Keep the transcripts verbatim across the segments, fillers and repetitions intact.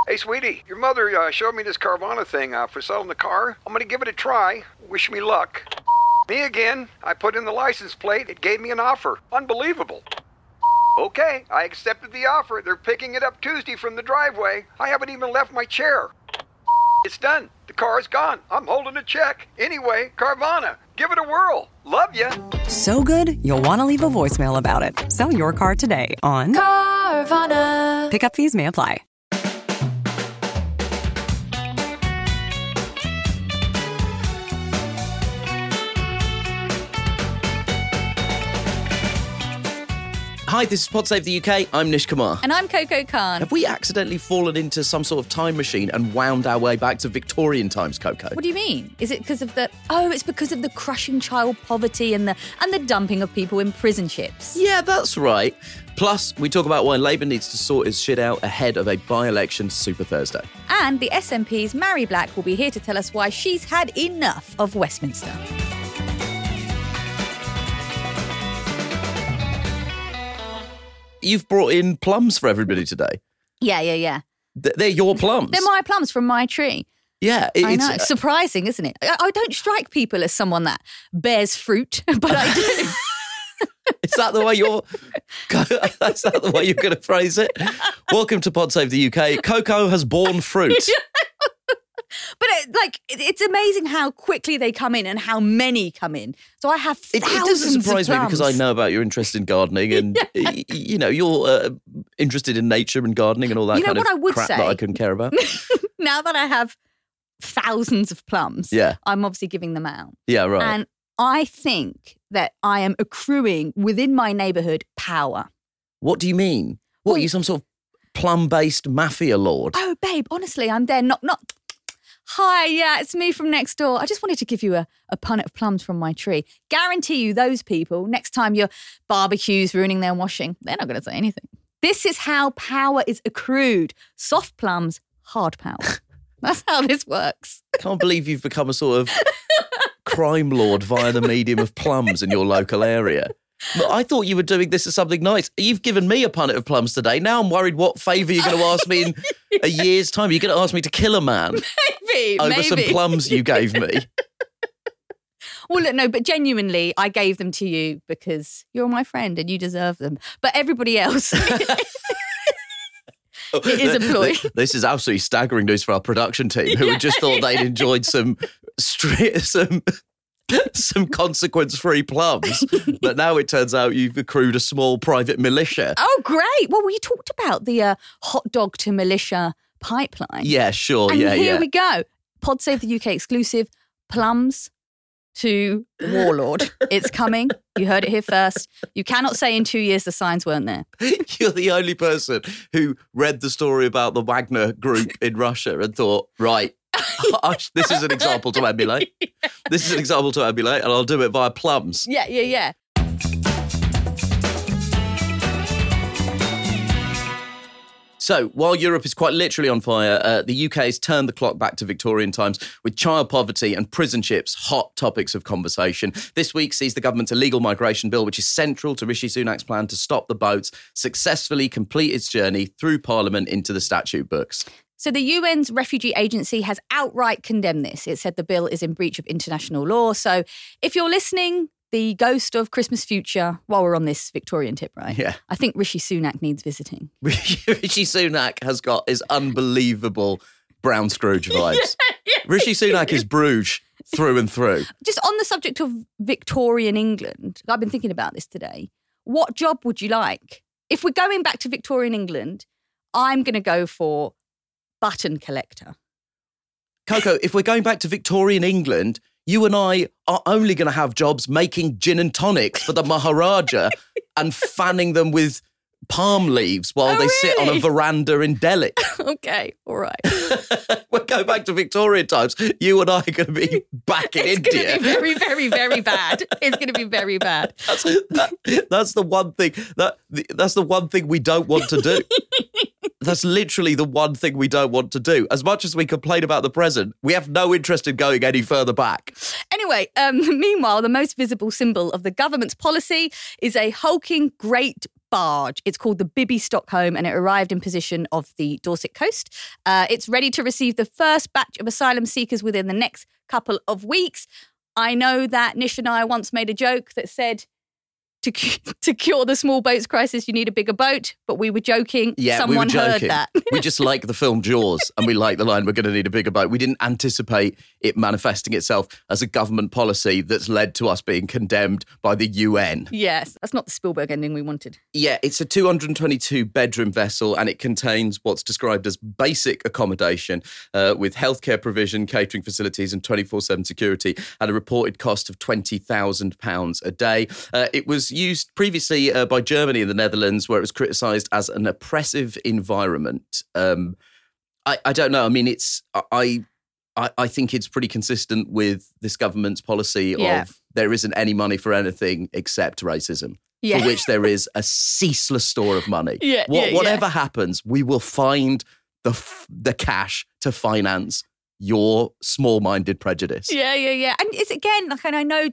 Hey, sweetie, your mother uh, showed me this Carvana thing uh, for selling the car. I'm gonna give it a try. Wish me luck. Me again. I put in the license plate. It gave me an offer. Unbelievable. Okay, I accepted the offer. They're picking it up Tuesday from the driveway. I haven't even left my chair. It's done. The car is gone. I'm holding a check. Anyway, Carvana, give it a whirl. Love ya. So good, you'll want to leave a voicemail about it. Sell your car today on Carvana. Pickup fees may apply. Hi, this is Pod Save the U K. I'm Nish Kumar. And I'm Coco Khan. Have we accidentally fallen into some sort of time machine and wound our way back to Victorian times, Coco? What do you mean? Is it because of the... Oh, it's because of the crushing child poverty and the and the dumping of people in prison ships. Yeah, that's right. Plus, we talk about why Labour needs to sort its shit out ahead of a by-election Super Thursday. And the S N P's Mary Black will be here to tell us why she's had enough of Westminster. You've brought in plums for everybody today. Yeah, yeah, yeah. Th- They're your plums. They're my plums from my tree. Yeah. It, I it's, know. It's surprising, isn't it? I, I don't strike people as someone that bears fruit, but I do. Is that the way you're... That's that the way you're going to phrase it? Welcome to Pod Save the U K. Coco has borne fruit. But it, like, it, it's amazing how quickly they come in and how many come in. So I have It, thousands it doesn't surprise of me because I know about your interest in gardening and, Yeah. y- you know, you're uh, interested in nature and gardening and all that You know kind what I of would crap say? that I couldn't care about. Now that I have thousands of plums, Yeah. I'm obviously giving them out. Yeah, right. And I think that I am accruing within my neighbourhood power. What do you mean? What, Well- are you some sort of plum-based mafia lord? Oh, babe, honestly, I'm there. Not, not. Hi, yeah, it's me from next door. I just wanted to give you a, a punnet of plums from my tree. Guarantee you those people, next time your barbecue's ruining their washing, they're not going to say anything. This is how power is accrued. Soft plums, hard power. That's how this works. Can't believe you've become a sort of crime lord via the medium of plums in your local area. But I thought you were doing this as something nice. You've given me a punnet of plums today. Now I'm worried what favour you're going to ask me in a year's time. You're going to ask me to kill a man Maybe, over maybe. some plums you gave me. Well, look, no, but genuinely, I gave them to you because you're my friend and you deserve them. But everybody else... It is a ploy. This is absolutely staggering news for our production team, who Yeah, had just thought yeah. they'd enjoyed some stri- some some consequence-free plums, but now it turns out you've accrued a small private militia. Oh, great. Well, we talked about the uh, hot dog to militia pipeline. Yeah, sure, and yeah, here yeah. we go. Pod Save the U K exclusive, plums to Warlord. It's coming. You heard it here first. You cannot say in two years the signs weren't there. You're the only person who read the story about the Wagner group in Russia and thought, right, I sh- this is an example to emulate. This is an example to emulate, and I'll do it via plums. Yeah, yeah, yeah. So, while Europe is quite literally on fire, uh, the U K has turned the clock back to Victorian times with child poverty and prison ships hot topics of conversation. This week sees the government's illegal migration bill, which is central to Rishi Sunak's plan to stop the boats, successfully complete its journey through Parliament into the statute books. So the U N's Refugee Agency has outright condemned this. It said the bill is in breach of international law. So if you're listening, the ghost of Christmas future, while we're on this Victorian tip, right? Yeah. I think Rishi Sunak needs visiting. Rishi Sunak has got his unbelievable Brown Scrooge vibes. Rishi Sunak is Bruges through and through. Just on the subject of Victorian England, I've been thinking about this today. What job would you like? If we're going back to Victorian England, I'm going to go for button collector. Coco, if we're going back to Victorian England, you and I are only going to have jobs making gin and tonics for the Maharaja and fanning them with palm leaves while Oh, they sit on a really? veranda in Delhi. Okay, all right. We're going back to Victorian times. You and I are going to be back in It's India. going to be very, very, very bad. It's going to be very bad. That's, that, that's the one thing that that's the one thing we don't want to do. That's literally the one thing we don't want to do. As much as we complain about the present, we have no interest in going any further back. Anyway, um, meanwhile, the most visible symbol of the government's policy is a hulking great barge. It's called the Bibby Stockholm and it arrived in possession of the Dorset coast. Uh, it's ready to receive the first batch of asylum seekers within the next couple of weeks. I know that Nish and I once made a joke that said, To, to cure the small boats crisis, you need a bigger boat. But we were joking. Yeah, Someone we were heard joking. that. We just like the film Jaws and we like the line, we're going to need a bigger boat. We didn't anticipate it manifesting itself as a government policy that's led to us being condemned by the U N. Yes, that's not the Spielberg ending we wanted. Yeah, it's a two hundred twenty-two bedroom vessel and it contains what's described as basic accommodation uh, with healthcare provision, catering facilities and twenty-four seven security at a reported cost of twenty thousand pounds a day. Uh, it was used previously uh, by Germany and the Netherlands, where it was criticised as an oppressive environment. Um, I, I don't know. I mean, it's I, I I think it's pretty consistent with this government's policy Yeah. of there isn't any money for anything except racism, Yeah. for which there is a ceaseless store of money. Yeah, What, yeah, whatever yeah. happens, we will find the f- the cash to finance your small-minded prejudice. Yeah, yeah, yeah. And it's again, like, and I know,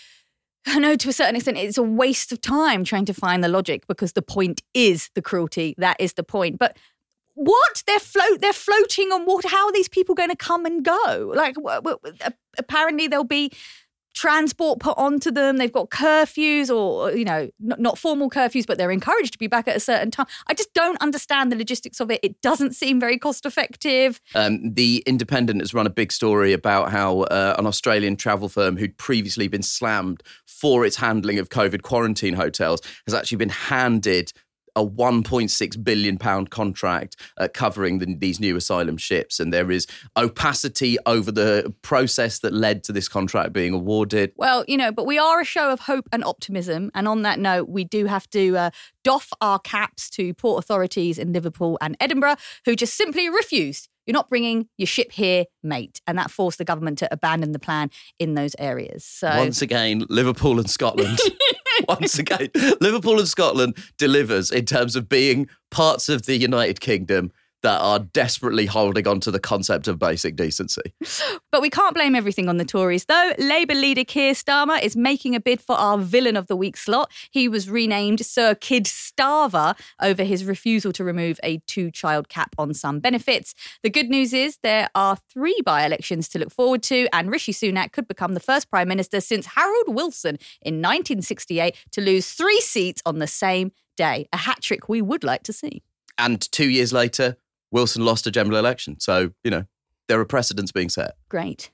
I know to a certain extent, it's a waste of time trying to find the logic because the point is the cruelty. That is the point. But what they're float, they're floating on water. How are these people going to come and go? Like, w- w- apparently there'll be transport put onto them. They've got curfews, or you know, not, not formal curfews, but they're encouraged to be back at a certain time. I just don't understand the logistics of it. It doesn't seem very cost effective. Um, the Independent has run a big story about how uh, an Australian travel firm who'd previously been slammed for its handling of COVID quarantine hotels has actually been handed a one point six billion pounds contract uh, covering the, these new asylum ships. And there is opacity over the process that led to this contract being awarded. Well, you know, but we are a show of hope and optimism. And on that note, we do have to uh, doff our caps to port authorities in Liverpool and Edinburgh, who just simply refused. You're not bringing your ship here, mate. And that forced the government to abandon the plan in those areas. So Once again, Liverpool and Scotland. Once again, Liverpool and Scotland delivers in terms of being parts of the United Kingdom that are desperately holding on to the concept of basic decency. But we can't blame everything on the Tories, though. Labour leader Keir Starmer is making a bid for our Villain of the Week slot. He was renamed Sir Kid Starver over his refusal to remove a two-child cap on some benefits. The good news is there are three by-elections to look forward to, and Rishi Sunak could become the first Prime Minister since Harold Wilson in nineteen sixty-eight to lose three seats on the same day. A hat-trick we would like to see. And two years later, Wilson lost a general election. So, you know, there are precedents being set. Great.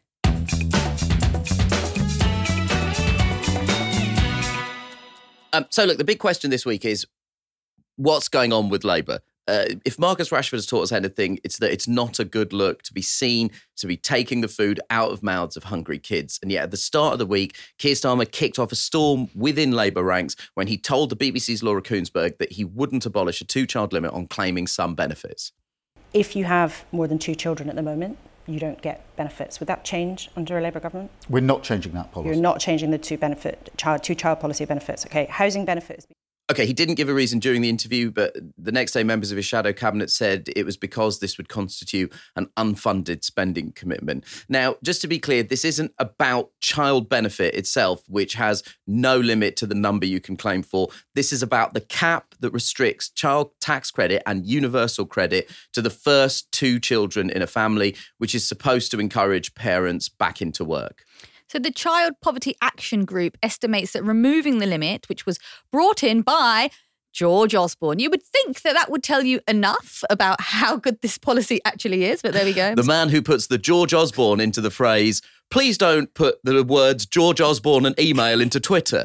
Um, so, look, the big question this week is what's going on with Labour? Uh, if Marcus Rashford has taught us anything, it's that it's not a good look to be seen to be taking the food out of mouths of hungry kids. And yet at the start of the week, Keir Starmer kicked off a storm within Labour ranks when he told the B B C's Laura Koonsberg that he wouldn't abolish a two-child limit on claiming some benefits. If you have more than two children at the moment, you don't get benefits. Would that change under a Labour government? We're not changing that policy. You're not changing the two benefit child two child policy benefits. Okay, housing benefits. Okay, he didn't give a reason during the interview, but the next day members of his shadow cabinet said it was because this would constitute an unfunded spending commitment. Now, just to be clear, this isn't about child benefit itself, which has no limit to the number you can claim for. This is about the cap that restricts child tax credit and universal credit to the first two children in a family, which is supposed to encourage parents back into work. So the Child Poverty Action Group estimates that removing the limit, which was brought in by George Osborne, you would think that that would tell you enough about how good this policy actually is, but there we go. The man who puts the George Osborne into the phrase, please don't put the words George Osborne and email into Twitter.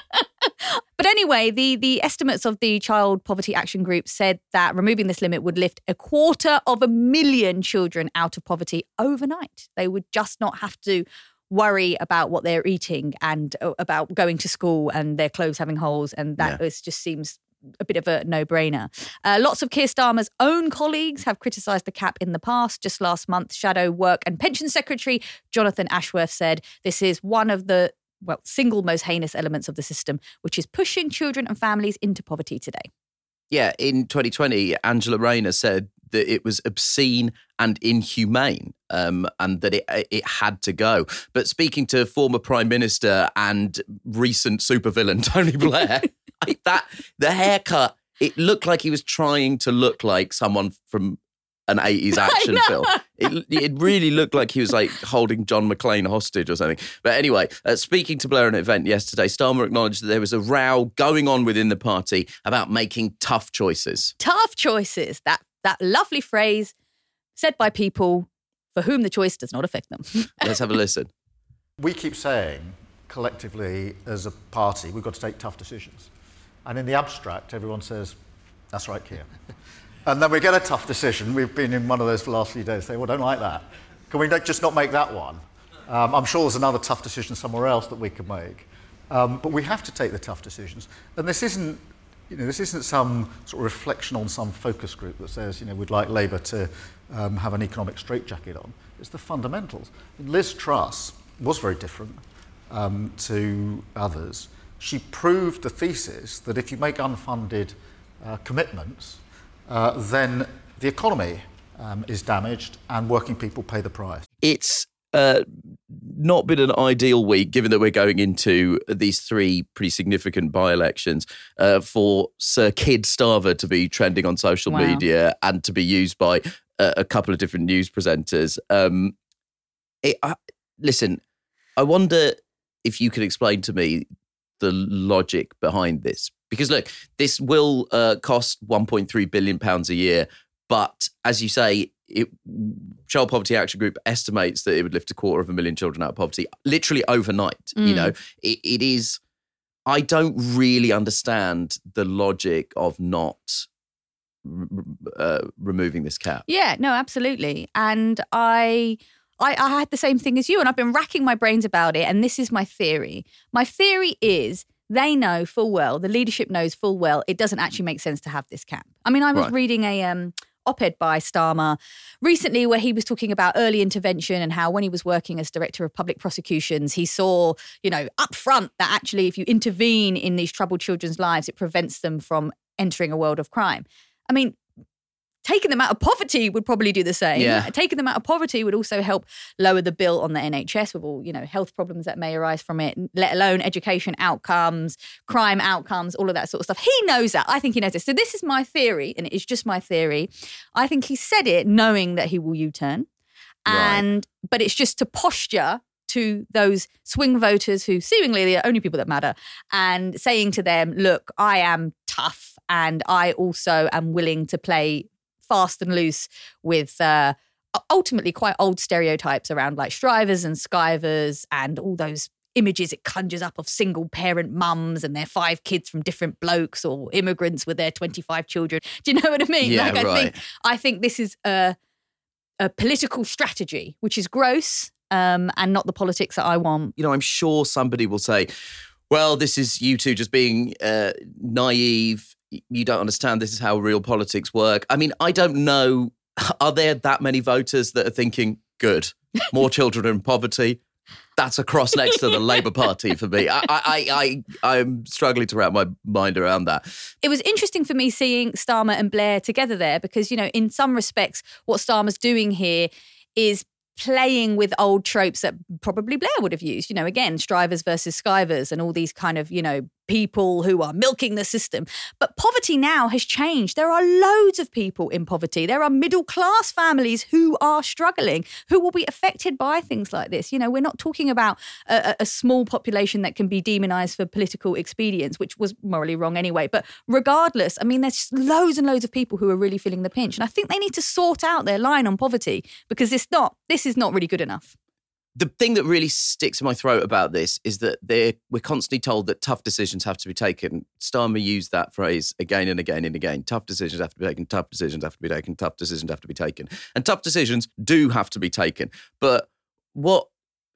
But anyway, the, the estimates of the Child Poverty Action Group said that removing this limit would lift a quarter of a million children out of poverty overnight. They would just not have to worry about what they're eating and about going to school and their clothes having holes. And that Yeah. is, just seems a bit of a no-brainer. Uh, lots of Keir Starmer's own colleagues have criticised the cap in the past. Just last month, Shadow Work and Pension Secretary Jonathan Ashworth said this is one of the well, single most heinous elements of the system, which is pushing children and families into poverty today. Yeah, in twenty twenty, Angela Rayner said that it was obscene and inhumane um, and that it it had to go. But speaking to former Prime Minister and recent supervillain Tony Blair, I, that the haircut it looked like he was trying to look like someone from an eighties action film. It, it really looked like he was like holding John McClane hostage or something. But anyway, uh, speaking to Blair at an event yesterday, Starmer acknowledged that there was a row going on within the party about making tough choices. Tough choices. That that lovely phrase said by people for whom the choice does not affect them. Let's have a listen. We keep saying, collectively, as a party, we've got to take tough decisions. And in the abstract, everyone says, that's right, Keir. And then we get a tough decision. We've been in one of those for the last few days, saying, well, don't like that. Can we just not make that one? Um, I'm sure there's another tough decision somewhere else that we could make. Um, but we have to take the tough decisions. And this isn't, you know, this isn't some sort of reflection on some focus group that says, you know, we'd like Labour to um, have an economic straitjacket on. It's the fundamentals. Liz Truss was very different um, to others. She proved the thesis that if you make unfunded uh, commitments, Uh, then the economy um, is damaged and working people pay the price. It's uh, not been an ideal week, given that we're going into these three pretty significant by-elections, uh, for Sir Keir Starmer to be trending on social Wow. media and to be used by uh, a couple of different news presenters. Um, it, I, listen, I wonder if you could explain to me the logic behind this. Because, look, this will uh, cost one point three billion pounds a year. But as you say, it, Child Poverty Action Group estimates that it would lift a quarter of a million children out of poverty literally overnight. Mm. You know, it, it is. I don't really understand the logic of not uh, removing this cap. Yeah, no, absolutely. And I, I I had the same thing as you, and I've been racking my brains about it, and this is my theory. My theory is they know full well, the leadership knows full well, it doesn't actually make sense to have this cap. I mean, I was Right. reading a um, op-ed by Starmer recently where he was talking about early intervention and how when he was working as Director of Public Prosecutions, he saw, you know, up front that actually if you intervene in these troubled children's lives, it prevents them from entering a world of crime. I mean, taking them out of poverty would probably do the same. Yeah. Taking them out of poverty would also help lower the bill on the N H S with all, you know, health problems that may arise from it, let alone education outcomes, crime outcomes, all of that sort of stuff. He knows that. I think he knows this. So this is my theory, and it is just my theory. I think he said it knowing that he will U-turn. And, right. But it's just to posture to those swing voters who seemingly are the only people that matter, and saying to them, look, I am tough and I also am willing to play fast and loose with uh, ultimately quite old stereotypes around like strivers and skivers and all those images it conjures up of single parent mums and their five kids from different blokes, or immigrants with their twenty-five children. Do you know what I mean? Yeah, like, I right. think I think this is a, a political strategy, which is gross um, and not the politics that I want. You know, I'm sure somebody will say, well, this is you two just being uh, naive. You don't understand this is how real politics work. I mean, I don't know. Are there that many voters that are thinking, good, more children in poverty? That's a cross next to the Labour Party for me. I, I, I, I'm struggling to wrap my mind around that. It was interesting for me seeing Starmer and Blair together there because, you know, in some respects, what Starmer's doing here is playing with old tropes that probably Blair would have used, you know, again, strivers versus skivers and all these kind of, you know, people who are milking the system. But poverty now has changed. There are loads of people in poverty. There are middle class families who are struggling, who will be affected by things like this. You know, we're not talking about a, a small population that can be demonized for political expedience, which was morally wrong anyway. But regardless, I mean, there's loads and loads of people who are really feeling the pinch. And I think they need to sort out their line on poverty because it's not, this is not really good enough. The thing that really sticks in my throat about this is that they're, we're constantly told that tough decisions have to be taken. Starmer used that phrase again and again and again. Tough decisions have to be taken, tough decisions have to be taken, tough decisions have to be taken. And tough decisions do have to be taken. But what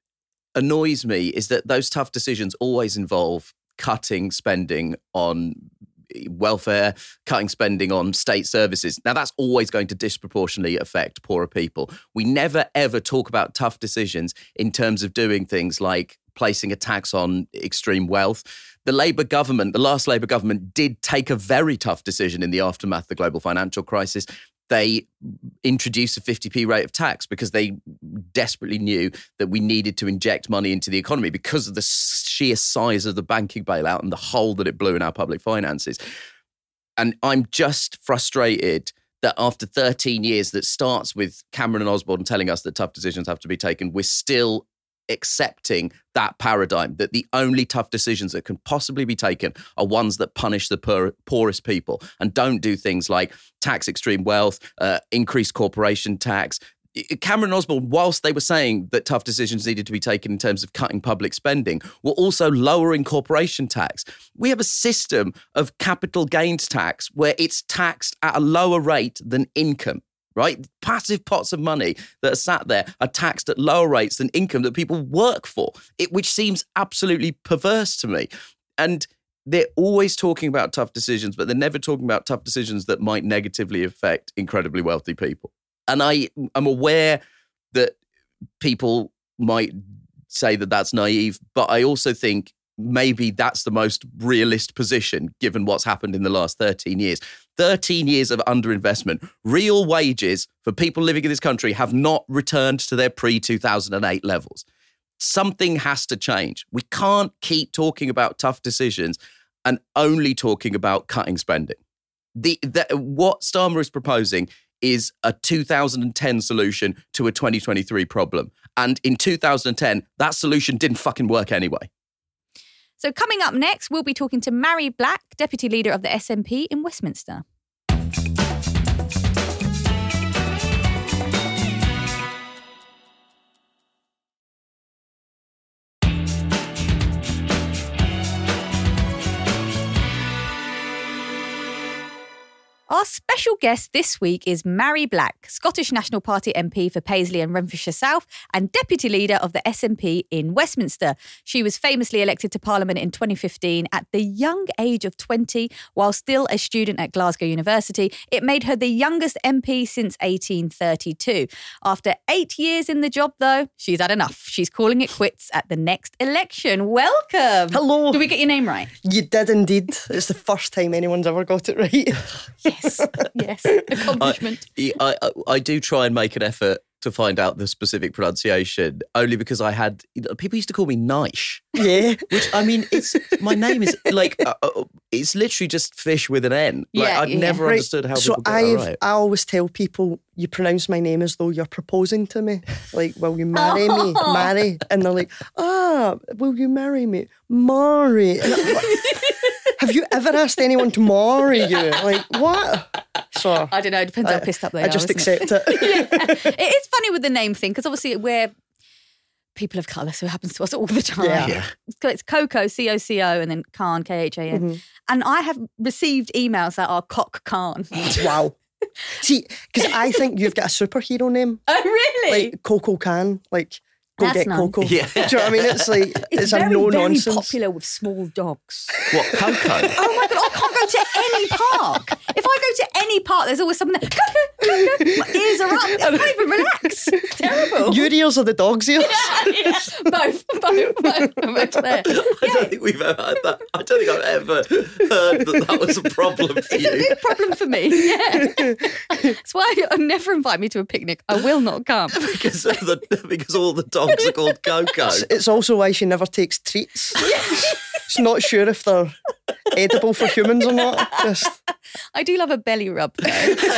annoys me is that those tough decisions always involve cutting spending on welfare, cutting spending on state services. Now, that's always going to disproportionately affect poorer people. We never, ever talk about tough decisions in terms of doing things like placing a tax on extreme wealth. The Labour government, the last Labour government, did take a very tough decision in the aftermath of the global financial crisis. They introduced a fifty p rate of tax because they desperately knew that we needed to inject money into the economy because of the sheer size of the banking bailout and the hole that it blew in our public finances. And I'm just frustrated that after thirteen years, that starts with Cameron and Osborne telling us that tough decisions have to be taken, we're still accepting that paradigm, that the only tough decisions that can possibly be taken are ones that punish the poor, poorest people and don't do things like tax extreme wealth, uh, increase corporation tax. Cameron and Osborne, whilst they were saying that tough decisions needed to be taken in terms of cutting public spending, were also lowering corporation tax. We have a system of capital gains tax where it's taxed at a lower rate than income. Right? Passive pots of money that are sat there are taxed at lower rates than income that people work for, it, which seems absolutely perverse to me. And they're always talking about tough decisions, but they're never talking about tough decisions that might negatively affect incredibly wealthy people. And I am aware that people might say that that's naive, but I also think maybe that's the most realist position given what's happened in the last thirteen years. thirteen years of underinvestment. Real wages for people living in this country have not returned to their pre two thousand eight levels. Something has to change. We can't keep talking about tough decisions and only talking about cutting spending. The, the what Starmer is proposing is a two thousand ten solution to a twenty twenty-three problem. And in two thousand ten, that solution didn't fucking work anyway. So coming up next, we'll be talking to Mhairi Black, Deputy Leader of the S N P in Westminster. Our special guest this week is Mhairi Black, Scottish National Party M P for Paisley and Renfrewshire South and Deputy Leader of the S N P in Westminster. She was famously elected to Parliament in twenty fifteen at the young age of twenty, while still a student at Glasgow University. It made her the youngest M P since eighteen thirty-two. After eight years in the job, though, she's had enough. She's calling it quits at the next election. Welcome. Hello. Did we get your name right? You did indeed. It's the first time anyone's ever got it right. Yes, yes, accomplishment. I, I, I, I do try and make an effort to find out the specific pronunciation, only because I had, people used to call me Nish. Yeah. Which, I mean, it's, my name is like, uh, uh, it's literally just fish with an N. Like, Yeah, I've yeah. never Right, understood how so people get I've, that right. I always tell people, you pronounce my name as though you're proposing to me. Like, will you marry me? Marry. And they're like, ah, will you marry me? Marry. And I'm like, have you ever asked anyone to marry you? Like, what? So I don't know, it depends how I, pissed up they I are. just isn't it? accept it. Yeah. It is funny with the name thing, because obviously we're people of colour, so it happens to us all the time. Yeah. Yeah. So it's Coco, C O C O, and then Khan, K H A N. Mm-hmm. And I have received emails that are Cock Khan. Wow. See, because I think you've got a superhero name. Oh, really? Like Coco Can. Like, go That's get nice. Coco. Yeah. Do you know what I mean? It's like, it's, it's a very, no very nonsense. popular with small dogs. What, Coco? Oh my God, I can't go to any park. If I go to any park, there's always something there. Coco, Coco. My ears are up. I can't even relax. It's terrible. Your ears are the dog's ears. Yeah, both, both, both, both there. I don't think we've ever had that. I don't think I've ever heard that that was a problem for It's a you. big problem for me. Yeah, that's why I never invite me to a picnic. I will not come. Because, of the, because all the dogs are called Coco. It's, it's also why she never takes treats. She's not sure if they're edible for humans or not. Just I do love a belly rub, though.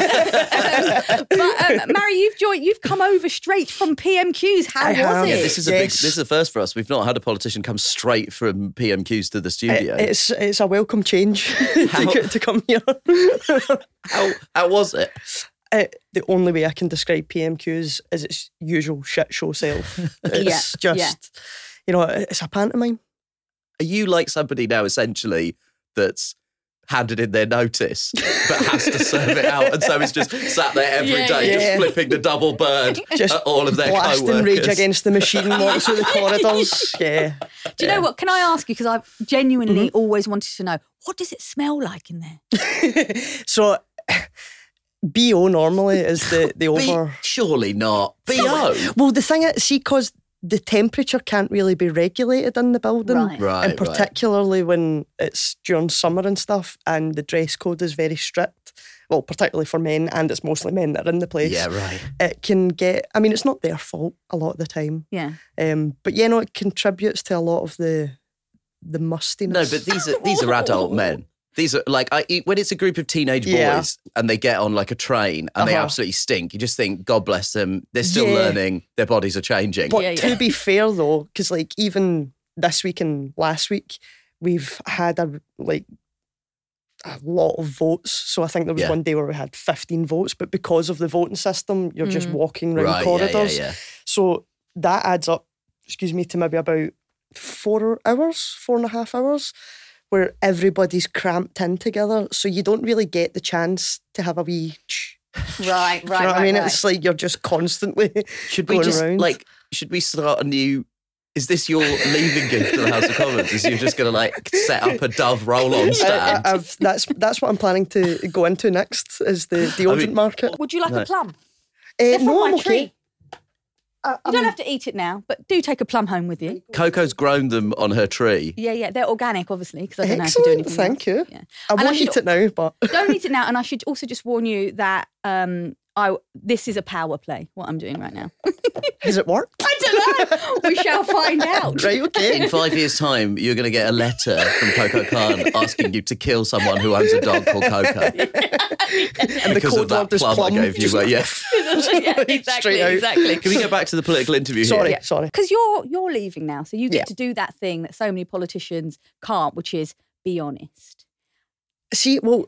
um, but um, Mhairi, you've joined. You've come over straight from P M Qs. How I was have. it? Yeah, This is a big. Yes. This is a first for us. We've not had a politician come straight from P M Qs to the studio. it- it's it's a welcome change to, How- co- to come here. how how was it? Uh, the only way I can describe P M Qs is its usual shit show self. It's Yeah, just, yeah. you know, it's a pantomime. Are you like somebody now essentially that's handed in their notice but has to serve it out, and so it's just sat there every day, Yeah, yeah. just flipping the double bird Just at all of their blasting co-workers? Rage Against the Machine, walking through the corridors. Yeah. Do you know what? Can I ask you? Because I've genuinely always wanted to know, what does it smell like in there? So, B O normally is the, the B- over... surely not. B O. Well, the thing is, see, because the temperature can't really be regulated in the building. Right. Right, And particularly when it's during summer and stuff, and the dress code is very strict. Well, particularly for men, and it's mostly men that are in the place. Yeah, right. It can get... I mean, it's not their fault a lot of the time. Yeah. Um, but, yeah, no, it contributes to a lot of the the mustiness. No, but these are these are adult men. These are like, I, when it's a group of teenage boys Yeah. and they get on like a train and they Uh-huh. absolutely stink, you just think, God bless them. They're still Yeah. learning. Their bodies are changing. But Yeah, to yeah. be fair though, because like even this week and last week, we've had a like a lot of votes. So I think there was Yeah. one day where we had fifteen votes, but because of the voting system, you're just walking around Right, yeah, yeah, corridors. yeah. So that adds up, excuse me, to maybe about four hours, four and a half hours, where everybody's cramped in together. So you don't really get the chance to have a wee. Ch- Right, right, Do you know what I right, mean? right. It's like you're just constantly Should we going just, around. like, should we start a new... Is this your leaving gift to the House of Commons? Is you're just going to, like, set up a Dove roll-on I, stand? I, I've, that's that's what I'm planning to go into next is the deodorant mean- market. Would you like No. a plum? Uh, They're from no, my I'm okay. tree. I, You don't have to eat it now, but do take a plum home with you. Coco's grown them on her tree. Yeah, yeah, they're organic, obviously, because I don't know how to do Excellent, anything thank else. you. Yeah. I And I won't should- eat it now, but Don't eat it now, and I should also just warn you that um, I this is a power play. What I'm doing right now. has it worked? I don't know. We shall find out. Right, okay. In five years' time, you're going to get a letter from Coco Khan asking you to kill someone who owns a dog called Coco. And the Because of code that word is plum, plum. I gave you. But yeah. yeah, exactly, Straight out. exactly. Can we go back to the political interview here? Sorry, sorry. Because you're you're leaving now, so you get Yeah. to do that thing that so many politicians can't, which is be honest. See, well,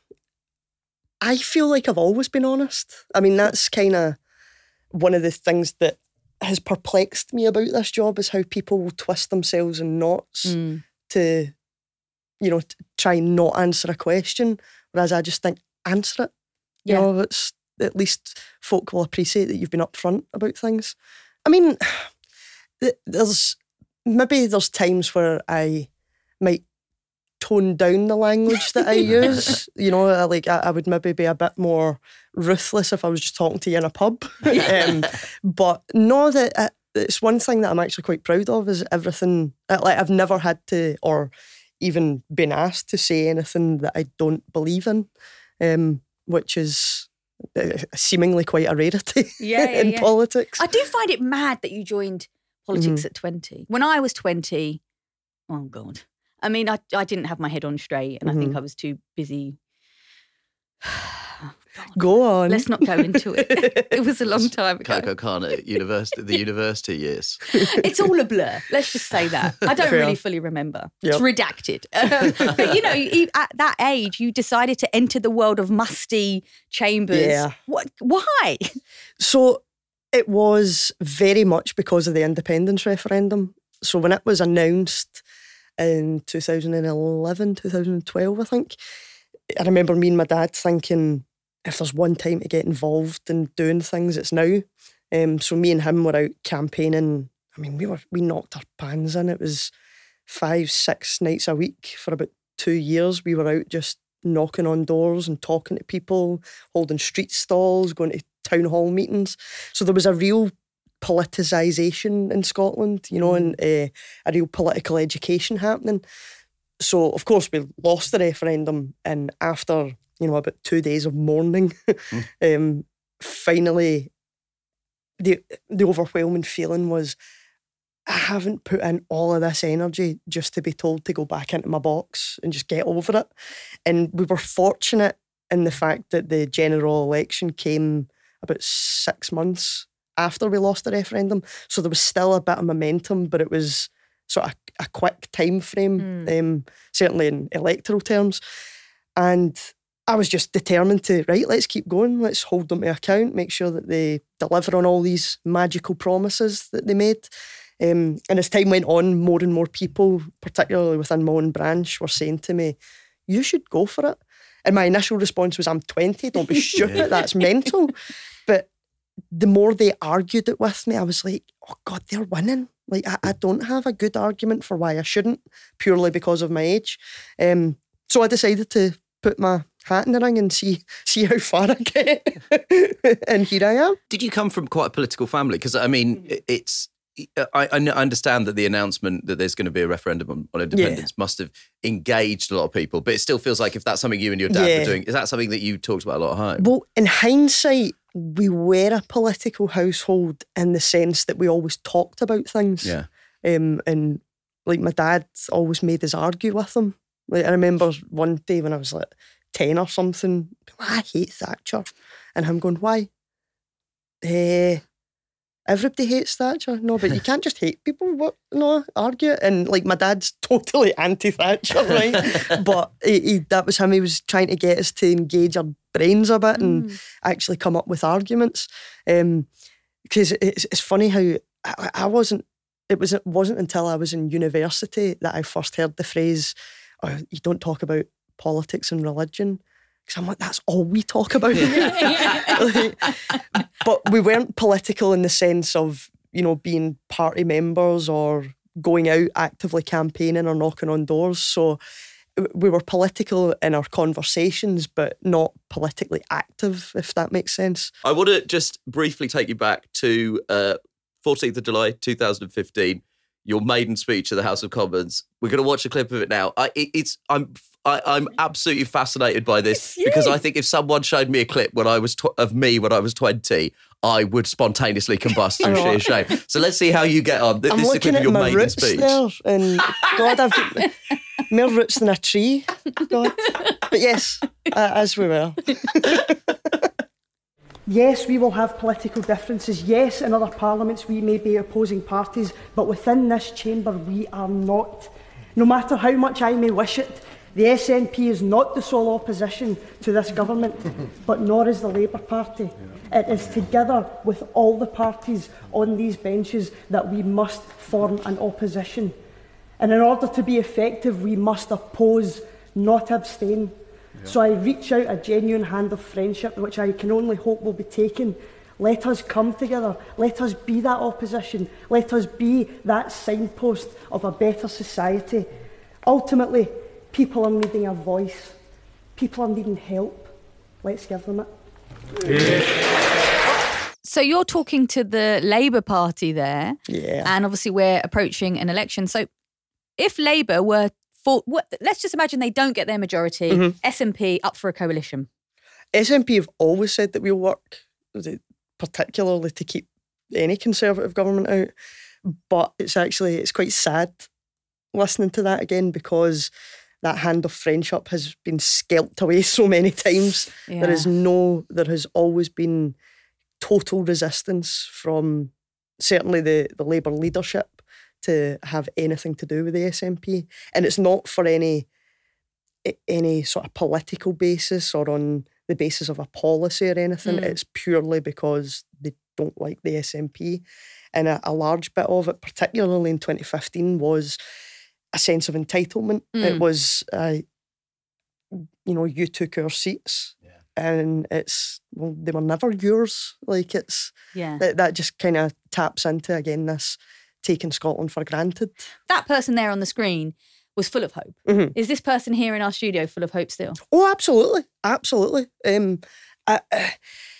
I feel like I've always been honest. I mean, that's kind of one of the things that has perplexed me about this job is how people will twist themselves in knots Mm. to, you know, t- try and not answer a question. Whereas I just think, answer it. You Yeah. know, it's at least folk will appreciate that you've been upfront about things. I mean, th- there's maybe there's times where I might tone down the language that I use. You know, I, like I, I would maybe be a bit more ruthless if I was just talking to you in a pub. um, but no, that uh, it's one thing that I'm actually quite proud of is everything. uh, Like I've never had to or even been asked to say anything that I don't believe in, um, which is uh, seemingly quite a rarity Yeah, yeah, in yeah. politics. I do find it mad that you joined politics at twenty. When I was twenty, oh God. I mean, I, I didn't have my head on straight and I think I was too busy. Go on. Let's not go into it. It was a long time ago. Coco Khan at university, the university years. It's all a blur. Let's just say that. I don't Fair. really fully remember. Yep. It's redacted. Um, but you know, you, at that age, you decided to enter the world of musty chambers. Yeah. What? Why? So it was very much because of the independence referendum. So when it was announced in two thousand eleven, two thousand twelve, I think, I remember me and my dad thinking, if there's one time to get involved in doing things, it's now. Um, so me and him were out campaigning. I mean, we were we knocked our pans in. It was five, six nights a week for about two years. We were out just knocking on doors and talking to people, holding street stalls, going to town hall meetings. So there was a real politicisation in Scotland, you know, and uh, a real political education happening. So, of course, we lost the referendum, and after, you know, about two days of mourning, um, finally, the the overwhelming feeling was, I haven't put in all of this energy just to be told to go back into my box and just get over it. And we were fortunate in the fact that the general election came about six months after we lost the referendum. So there was still a bit of momentum, but it was sort of a quick time frame, um, certainly in electoral terms. And I was just determined to, right, let's keep going. Let's hold them to account, make sure that they deliver on all these magical promises that they made. Um, and as time went on, more and more people, particularly within my own branch, were saying to me, you should go for it. And my initial response was, I'm twenty, don't be stupid, that's mental. But the more they argued it with me, I was like, oh God, they're winning. Like, I, I don't have a good argument for why I shouldn't, purely because of my age. Um, so I decided to put my hat in the ring and see see how far I get. And here I am. Did you come from quite a political family? Because, I mean, it's... I, I understand that the announcement that there's going to be a referendum on, on independence Yeah. must have engaged a lot of people, but it still feels like if that's something you and your dad Yeah. were doing, is that something that you talked about a lot at home? Well, in hindsight, we were a political household in the sense that we always talked about things. Yeah. Um, and like my dad always made us argue with him. Like, I remember one day when I was like ten or something, I hate Thatcher. And I'm going, why? Eh, everybody hates Thatcher. No, but you can't just hate people. What? No, argue. And like my dad's totally anti-Thatcher, right? But he, he, that was him. He was trying to get us to engage our brains a bit and Mm. actually come up with arguments. Um, because it's, it's funny how I, I wasn't, it, was, it wasn't until I was in university that I first heard the phrase, oh, you don't talk about politics and religion. Because I'm like, that's all we talk about. Like, but we weren't political in the sense of, you know, being party members or going out actively campaigning or knocking on doors. So we were political in our conversations, but not politically active, if that makes sense. I want to just briefly take you back to uh, fourteenth of July, two thousand fifteen, your maiden speech at the House of Commons. We're going to watch a clip of it now. I, it, it's I'm I, I'm absolutely fascinated by this because I think if someone showed me a clip when I was tw- of me when I was twenty, I would spontaneously combust through sheer shame. So let's see how you get on. This I'm is a looking clip of at your my maiden roots speech. there, and God, I've got more roots than a tree. God. But yes, uh, as we were. Yes, we will have political differences. Yes, in other parliaments we may be opposing parties, but within this chamber we are not. No matter how much I may wish it, the S N P is not the sole opposition to this government, but nor is the Labour Party. It is together with all the parties on these benches that we must form an opposition. And in order to be effective, we must oppose, not abstain. Yeah. So I reach out a genuine hand of friendship, which I can only hope will be taken. Let us come together. Let us be that opposition. Let us be that signpost of a better society. Ultimately, people are needing a voice. People are needing help. Let's give them it. Yeah. So you're talking to the Labour Party there. Yeah. And obviously we're approaching an election. So if Labour were for, what, let's just imagine they don't get their majority, mm-hmm. S N P up for a coalition. S N P have always said that we'll work, particularly to keep any Conservative government out. But it's actually, it's quite sad listening to that again, because that hand of friendship has been scalped away so many times. Yeah. There is no, there has always been total resistance from certainly the, the Labour leadership to have anything to do with the S N P. And it's not for any any sort of political basis or on the basis of a policy or anything. Mm. It's purely because they don't like the S N P. And a, a large bit of it, particularly in twenty fifteen, was a sense of entitlement. Mm. It was, uh, you know, you took our seats. Yeah. And it's, well, they were never yours. Like, it's, yeah. that, that just kind of taps into, again, this taking Scotland for granted. That person there on the screen was full of hope. Mm-hmm. Is this person here in our studio full of hope still? Oh, absolutely. Absolutely. Um, I, I,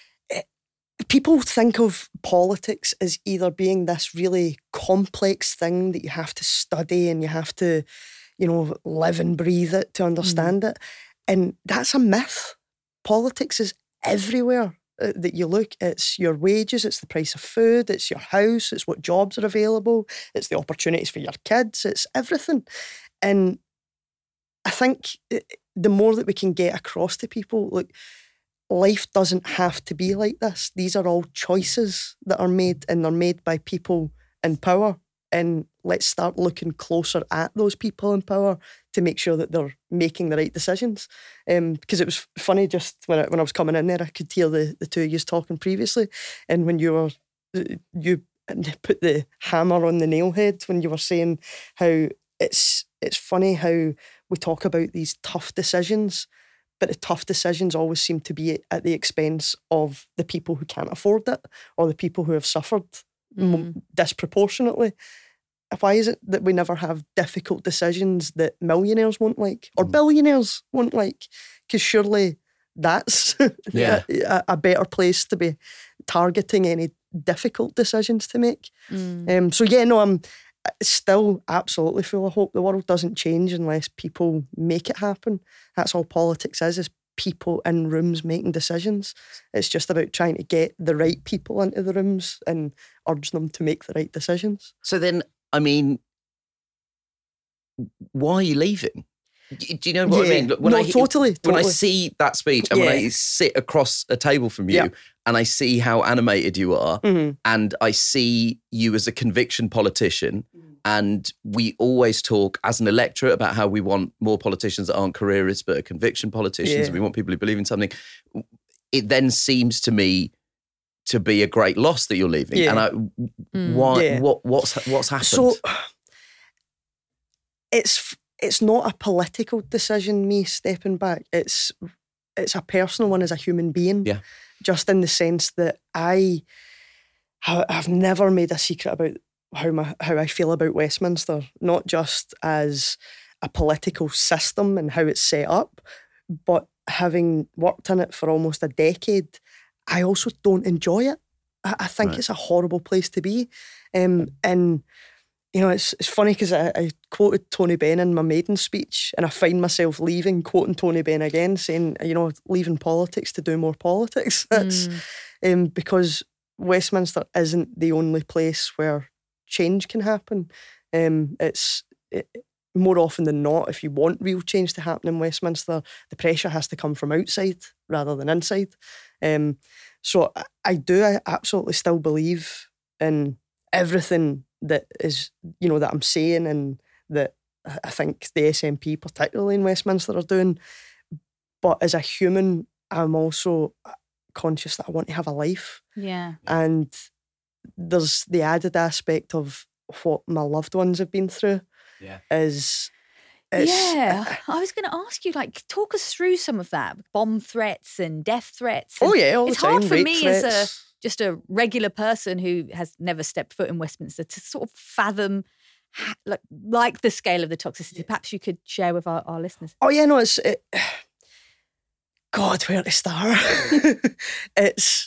people think of politics as either being this really complex thing that you have to study and you have to, you know, live and breathe it to understand mm. it. And that's a myth. Politics is everywhere that you look. It's your wages, it's the price of food, it's your house, it's what jobs are available, it's the opportunities for your kids, it's everything. And I think the more that we can get across to people, look, life doesn't have to be like this. These are all choices that are made, and they're made by people in power. And let's start looking closer at those people in power to make sure that they're making the right decisions. Um, because it was funny, just when I, when I was coming in there, I could hear the, the two of you talking previously. And when you were, you put the hammer on the nail head when you were saying how it's it's funny how we talk about these tough decisions, but the tough decisions always seem to be at the expense of the people who can't afford it or the people who have suffered mm. disproportionately. Why is it that we never have difficult decisions that millionaires won't like or billionaires won't like? Because surely that's yeah. a, a better place to be targeting any difficult decisions to make. Mm. Um, so yeah, no, I'm still absolutely full of hope. The world doesn't change unless people make it happen. That's all politics is, is people in rooms making decisions. It's just about trying to get the right people into the rooms and urge them to make the right decisions. So then, I mean, why are you leaving? Do you know what Yeah. I mean? Look, When No, I, totally, When I totally. see that speech and when Yeah. I sit across a table from you Yeah. and I see how animated you are Mm-hmm. and I see you as a conviction politician, and we always talk as an electorate about how we want more politicians that aren't careerists but are conviction politicians, Yeah. and we want people who believe in something. It then seems to me to be a great loss that you're leaving. Yeah. And I, why? Yeah. What? What's what's happened? So it's it's not a political decision, me stepping back. It's it's a personal one as a human being. Yeah. Just in the sense that I ha- have never made a secret about how my how I feel about Westminster, not just as a political system and how it's set up, but having worked in it for almost a decade, I also don't enjoy it. I, I think Right. it's a horrible place to be. Um, and, you know, it's it's funny because I, I quoted Tony Benn in my maiden speech, and I find myself leaving, quoting Tony Benn again, saying, you know, leaving politics to do more politics. That's um, because Westminster isn't the only place where change can happen. Um, it's it, more often than not, if you want real change to happen in Westminster, the pressure has to come from outside rather than inside. Um, so I, I do I absolutely still believe in everything that is, you know, that I'm saying, and that I think the S N P, particularly in Westminster, are doing. But as a human, I'm also conscious that I want to have a life. Yeah. And there's the added aspect of what my loved ones have been through. Yeah. Is it's, yeah. I was going to ask you, like, talk us through some of that. Bomb threats and death threats. Oh, and yeah, all the It's hard time, for rape me as a threats. just a regular person who has never stepped foot in Westminster to sort of fathom ha- like like the scale of the toxicity. Perhaps you could share with our, our listeners. Oh yeah, no, it's it, God, where to start? it's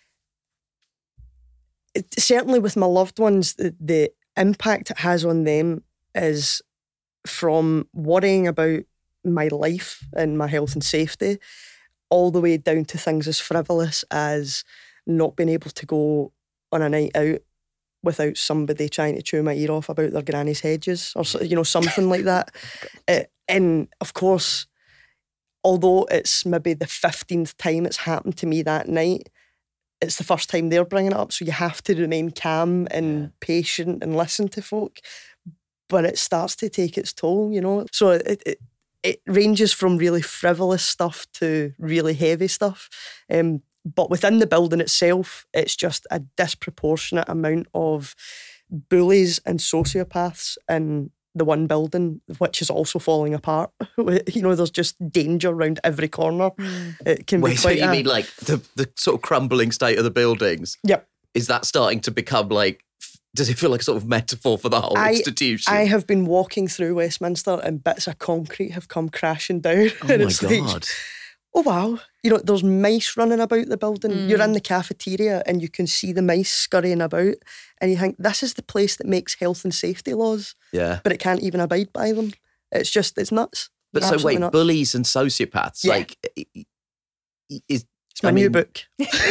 it, certainly with my loved ones, the, the impact it has on them is from worrying about my life and my health and safety, all the way down to things as frivolous as not being able to go on a night out without somebody trying to chew my ear off about their granny's hedges, or so- you know, something like that. Uh, and of course, although it's maybe the fifteenth time it's happened to me that night, it's the first time they're bringing it up, so you have to remain calm and patient and listen to folk. But it starts to take its toll, you know. So it it, it ranges from really frivolous stuff to really heavy stuff. Um, but within the building itself, it's just a disproportionate amount of bullies and sociopaths in the one building, which is also falling apart. You know, there's just danger around every corner. It can Wait, be so quite you a- mean like the, the sort of crumbling state of the buildings? Yep. Is that starting to become like, f- does it feel like a sort of metaphor for the whole I, institution? I have been walking through Westminster and bits of concrete have come crashing down. oh and my it's God. like, oh wow. You know, there's mice running about the building. You're in the cafeteria and you can see the mice scurrying about, and you think, this is the place that makes health and safety laws, yeah. but it can't even abide by them. It's just, it's nuts. But so Absolutely wait, nuts. bullies and sociopaths, Yeah. like, i- i- is... It's my I new mean- book.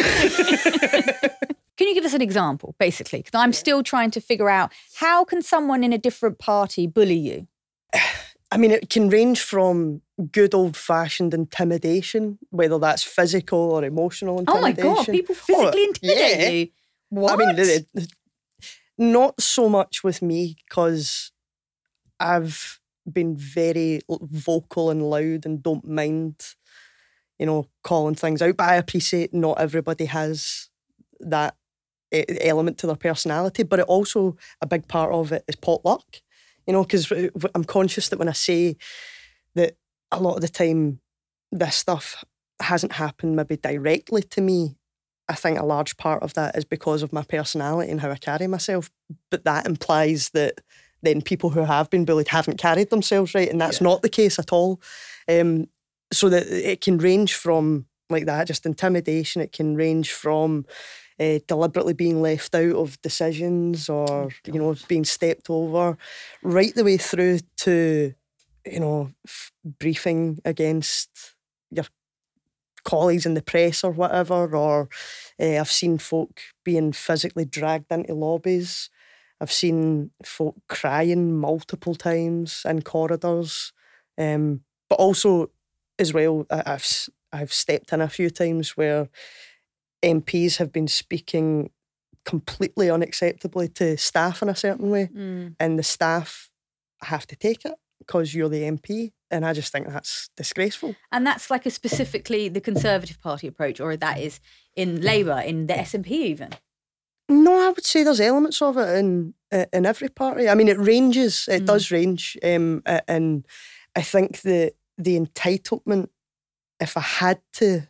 Can you give us an example, basically? Because I'm still trying to figure out how can someone in a different party bully you? I mean, it can range from good old-fashioned intimidation, whether that's physical or emotional Oh my intimidation. God, people physically Oh, intimidate yeah. you. What? I mean, the- the- not so much with me, because I've been very l- vocal and loud and don't mind, you know, calling things out. But I appreciate not everybody has that e- element to their personality. But it also, a big part of it is potluck, you know, because I'm conscious that when I say that a lot of the time this stuff hasn't happened maybe directly to me, I think a large part of that is because of my personality and how I carry myself. But that implies that then people who have been bullied haven't carried themselves right, and that's not the case at all. Um, so that it can range from like that, just intimidation. It can range from uh, deliberately being left out of decisions, or you know, being stepped over, right the way through to, you know, f- briefing against your colleagues in the press or whatever. Or uh, I've seen folk being physically dragged into lobbies. I've seen folk crying multiple times in corridors. Um, but also, as well, I- I've s- I've stepped in a few times where M Ps have been speaking completely unacceptably to staff in a certain way, Mm. and the staff have to take it because you're the M P, and I just think that's disgraceful. And that's like a specifically the Conservative Party approach, or that is in Labour, in the S N P even. No, I would say there's elements of it in in every party. I mean, it ranges. It Mm. does range, um, a- and I think the the entitlement. If I had to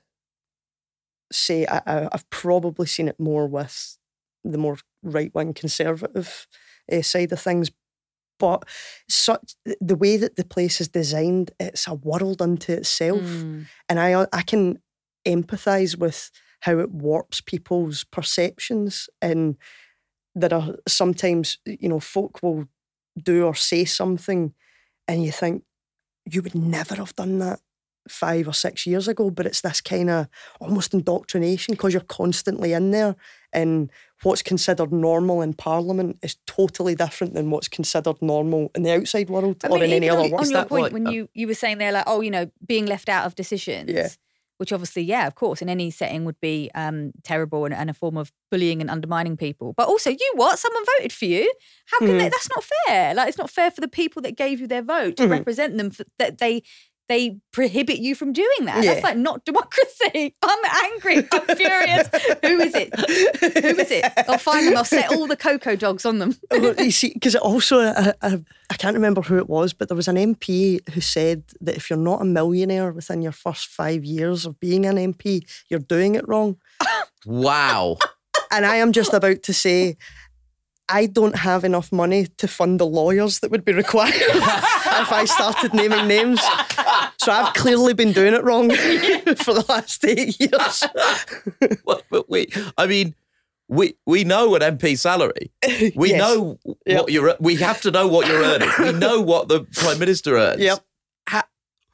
say, I, I, I've probably seen it more with the more right wing conservative uh, side of things. But such the way that the place is designed, it's a world unto itself, Mm. and I I can empathise with how it warps people's perceptions, and there are sometimes, you know, folk will do or say something, and you think you would never have done that five or six years ago, but it's this kind of almost indoctrination because you're constantly in there, and what's considered normal in Parliament is totally different than what's considered normal in the outside world I or mean, in any even other on, world. on your that point like- when uh, you, you were saying there, like, oh, you know, being left out of decisions, Yeah. which obviously, yeah, of course, in any setting would be um, terrible and, and a form of bullying and undermining people. But also, you what? Someone voted for you. How can Mhm. they? That's not fair. Like, it's not fair for the people that gave you their vote to Mhm. represent them. For, that they they prohibit you from doing that. Yeah. That's like not democracy. I'm angry. I'm furious. Who is it? Who is it? I'll find them. I'll set all the Cocoa dogs on them. Well, you see, because it also, I, I, I can't remember who it was, but there was an M P who said that if you're not a millionaire within your first five years of being an M P, you're doing it wrong. Wow. And I am just about to say, I don't have enough money to fund the lawyers that would be required if I started naming names. So I've clearly been doing it wrong for the last eight years. Well, but we, I mean, we we know an M P salary. We Yes. know Yep. what you're. We have to know what you're earning. We know what the Prime Minister earns. Yep. Ha-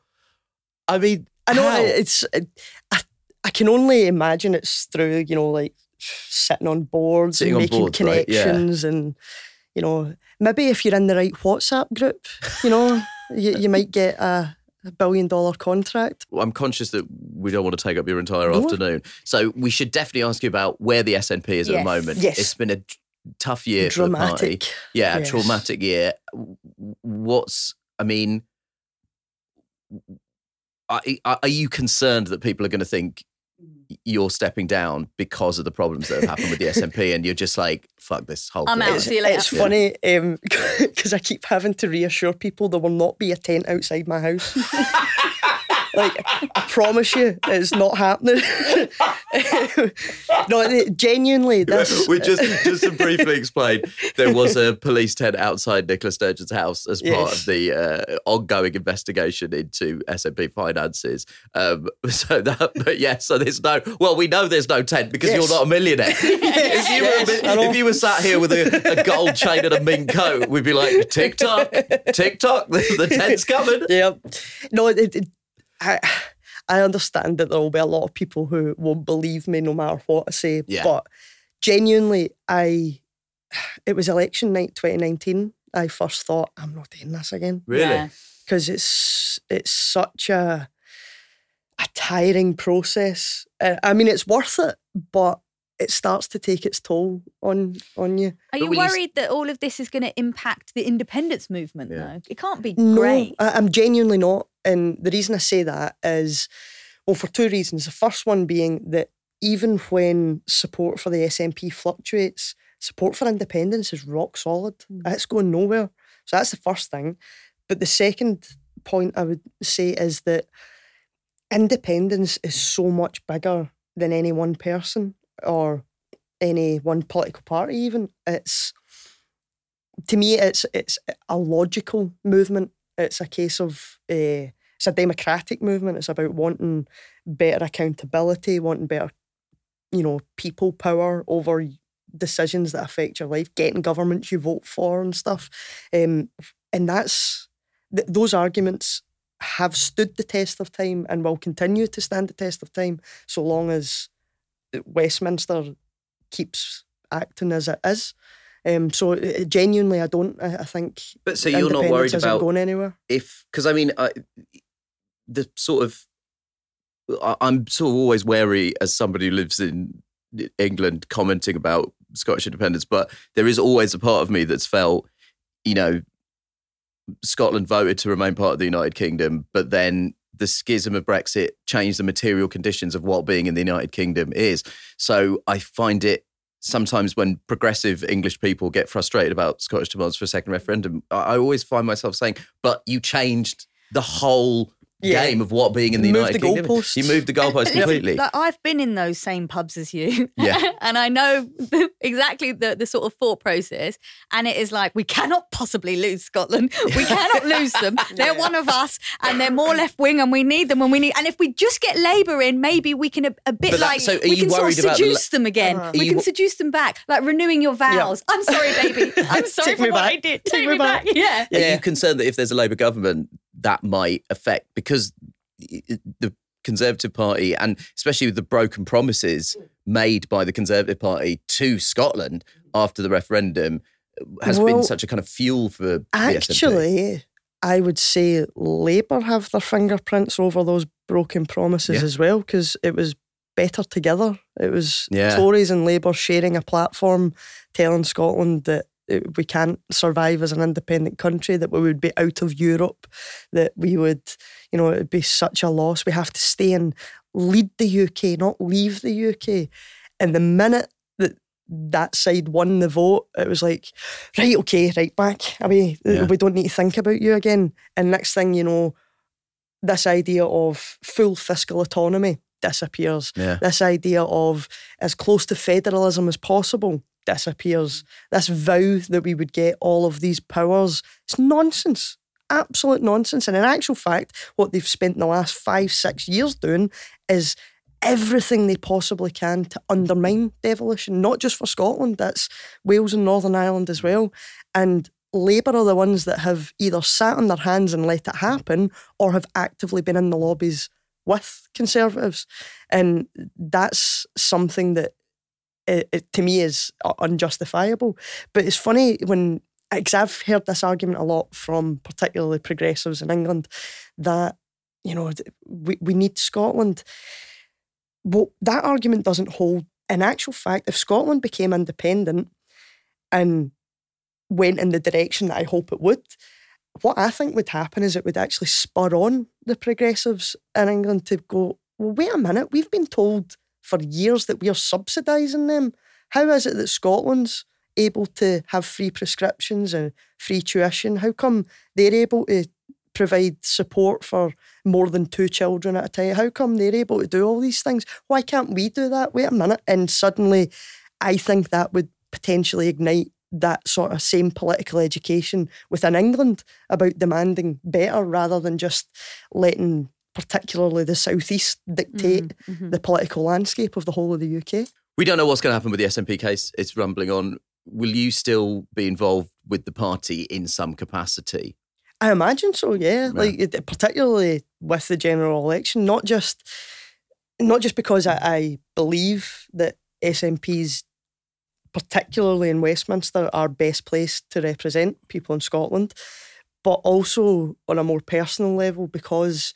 I mean, I know how? it's. I, I can only imagine it's through, you know, like sitting on boards Sitting and on making boards, right, yeah. connections, and you know, maybe if you're in the right WhatsApp group, you know, you, you might get a, a billion dollar contract. I'm conscious that we don't want to take up your entire No. afternoon. So we should definitely ask you about where the S N P is at Yes. the moment. Yes. It's been a t- tough year for the party. Dramatic. Yeah, a Yes. traumatic year. What's, I mean, are, are you concerned that people are going to think you're stepping down because of the problems that have happened with the S N P and you're just like, fuck this whole I'm thing? out. It's, See you later. it's funny because I keep having to reassure people there will not be a tent outside my house. Like, I promise you, it's not happening. No, genuinely, this. We just just to briefly explain, there was a police tent outside Nicola Sturgeon's house as part Yes. of the uh, ongoing investigation into S N P finances. Um, so that, but yeah, so there's no. Well, we know there's no tent because Yes. you're not a millionaire. if, you yes, were I a, know. mi- if you were sat here with a, a gold chain and a mink coat, we'd be like, tick tock, tick tock, the, the tent's coming. Yeah. No, it, it, I, I understand that there will be a lot of people who won't believe me no matter what I say. Yeah. But genuinely, I it was election night twenty nineteen. I first thought, I'm not doing this again. Really? Yeah. Because it's it's such a a tiring process. Uh, I mean, it's worth it, but it starts to take its toll on on you. Are But you will you s- worried that all of this is going to impact the independence movement, Yeah. though? It can't be No, great. I, I'm genuinely not. And the reason I say that is, well, for two reasons. The first one being that even when support for the S N P fluctuates, support for independence is rock solid. It's going nowhere. So that's the first thing. But the second point I would say is that independence is so much bigger than any one person or any one political party even. It's, to me, it's it's a logical movement. It's a case of, uh, it's a democratic movement. It's about wanting better accountability, wanting better, you know, people power over decisions that affect your life, getting governments you vote for and stuff. Um, and that's, th- those arguments have stood the test of time and will continue to stand the test of time so long as Westminster keeps acting as it is. Um, so uh, genuinely, I don't. I, I think. But so you're not worried isn't about going anywhere? If, because I mean, I, the sort of, I, I'm sort of always wary as somebody who lives in England commenting about Scottish independence, but there is always a part of me that's felt, you know, Scotland voted to remain part of the United Kingdom, but then the schism of Brexit changed the material conditions of what being in the United Kingdom is. So I find it sometimes when progressive English people get frustrated about Scottish demands for a second referendum, I always find myself saying, but you changed the whole Yeah. game of what being in the Moved United the Kingdom. goalposts. You moved the goalposts Listen, completely. like, I've been in those same pubs as you. Yeah. And I know the, exactly the, the sort of thought process. And it is like, we cannot possibly lose Scotland. We cannot lose them. They're one of us and they're more left wing and we need them and we need. And if we just get Labour in, maybe we can a, a bit But that- like, so are we you can sort of worried about the seduce them again. Uh, we Are can you- seduce them back. Like renewing your vows. I'm sorry, baby. I'm sorry Take for me what back. I did. Take Take, me me back. back. Yeah. Are Yeah. you concerned that if there's a Labour government, that might affect, because the Conservative Party, and especially with the broken promises made by the Conservative Party to Scotland after the referendum, has been Well, such a kind of fuel for the S N P? Actually, I would say Labour have their fingerprints over those broken promises Yeah. as well, because it was better together. It was Yeah. Tories and Labour sharing a platform, telling Scotland that it- we can't survive as an independent country, that we would be out of Europe, that we would, you know, it would be such a loss. We have to stay and lead the U K, not leave the U K. And the minute that that side won the vote, it was like, right, okay, right, back away. Yeah. We don't need to think about you again. And next thing you know, this idea of full fiscal autonomy disappears. Yeah. This idea of as close to federalism as possible disappears. This vow that we would get all of these powers, it's nonsense. Absolute nonsense. And in actual fact, what they've spent the last five, six years doing is everything they possibly can to undermine devolution, not just for Scotland, that's Wales and Northern Ireland as well. And Labour are the ones that have either sat on their hands and let it happen or have actively been in the lobbies with Conservatives. And that's something that It, it, to me is unjustifiable. But it's funny when, because I've heard this argument a lot from particularly progressives in England, that, you know, we, we need Scotland. Well, that argument doesn't hold. In actual fact, if Scotland became independent and went in the direction that I hope it would, what I think would happen is it would actually spur on the progressives in England to go, well, wait a minute, we've been told for years that we are subsidising them. How is it that Scotland's able to have free prescriptions and free tuition? How come they're able to provide support for more than two children at a time? How come they're able to do all these things? Why can't we do that? Wait a minute. And suddenly I think that would potentially ignite that sort of same political education within England about demanding better rather than just letting particularly the southeast dictate Mm-hmm. the political landscape of the whole of the U K. We don't know what's going to happen with the S N P case. It's rumbling on. Will you still be involved with the party in some capacity? I imagine so, yeah. Right. Like it- particularly with the general election, not just not just because I, I believe that S N Ps, particularly in Westminster, are best placed to represent people in Scotland, but also on a more personal level because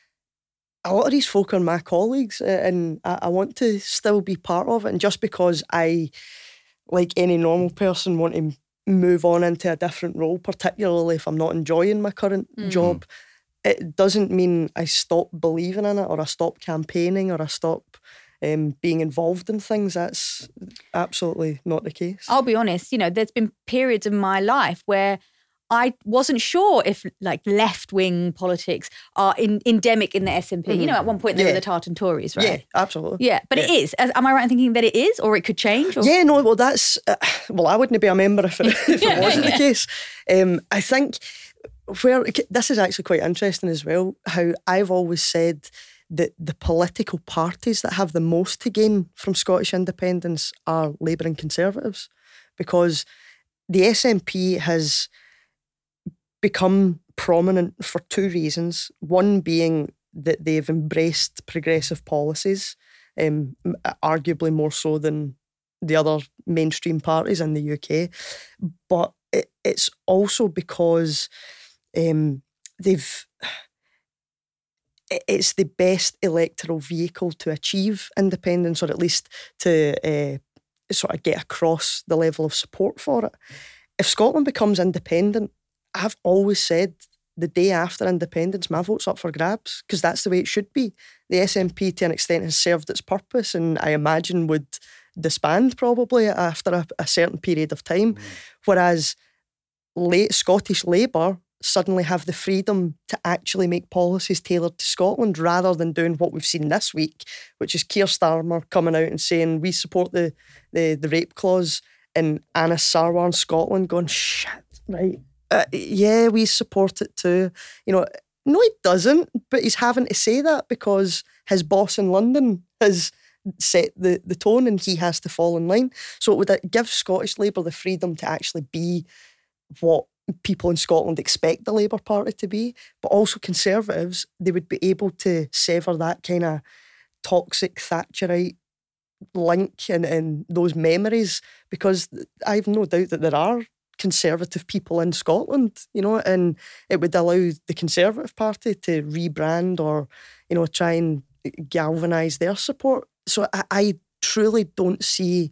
a lot of these folk are my colleagues, uh, and I, I want to still be part of it. And just because I, like any normal person, want to move on into a different role, particularly if I'm not enjoying my current Mm. job, it doesn't mean I stop believing in it or I stop campaigning or I stop um, being involved in things. That's absolutely not the case. I'll be honest, you know, there's been periods in my life where I wasn't sure if like left-wing politics are in, endemic in the S N P. You know, at one point they Yeah. were the Tartan Tories, right? Yeah, absolutely. Yeah, but it is. As- Am I right in thinking that it is, or it could change? Or? Yeah, no, well, that's, uh, well, I wouldn't be a member if it, if it wasn't the case. Um, I think where, this is actually quite interesting as well, how I've always said that the political parties that have the most to gain from Scottish independence are Labour and Conservatives, because the S N P has become prominent for two reasons. One being that they've embraced progressive policies, um, arguably more so than the other mainstream parties in the U K. But it, it's also because um, they've... it's the best electoral vehicle to achieve independence, or at least to uh, sort of get across the level of support for it. If Scotland becomes independent, I've always said the day after independence, my vote's up for grabs, because that's the way it should be. The S N P, to an extent, has served its purpose, and I imagine would disband probably after a, a certain period of time. Mm. Whereas late Scottish Labour suddenly have the freedom to actually make policies tailored to Scotland, rather than doing what we've seen this week, which is Keir Starmer coming out and saying we support the the, the rape clause, and Anas Sarwar in Scotland going, shit, right, uh, yeah, we support it too. You know, no, he doesn't, but he's having to say that because his boss in London has set the, the tone and he has to fall in line. So it would give Scottish Labour the freedom to actually be what people in Scotland expect the Labour Party to be, but also Conservatives, they would be able to sever that kind of toxic Thatcherite link and, and those memories, because I have no doubt that there are Conservative people in Scotland, you know, and it would allow the Conservative Party to rebrand or, you know, try and galvanise their support. So I, I truly don't see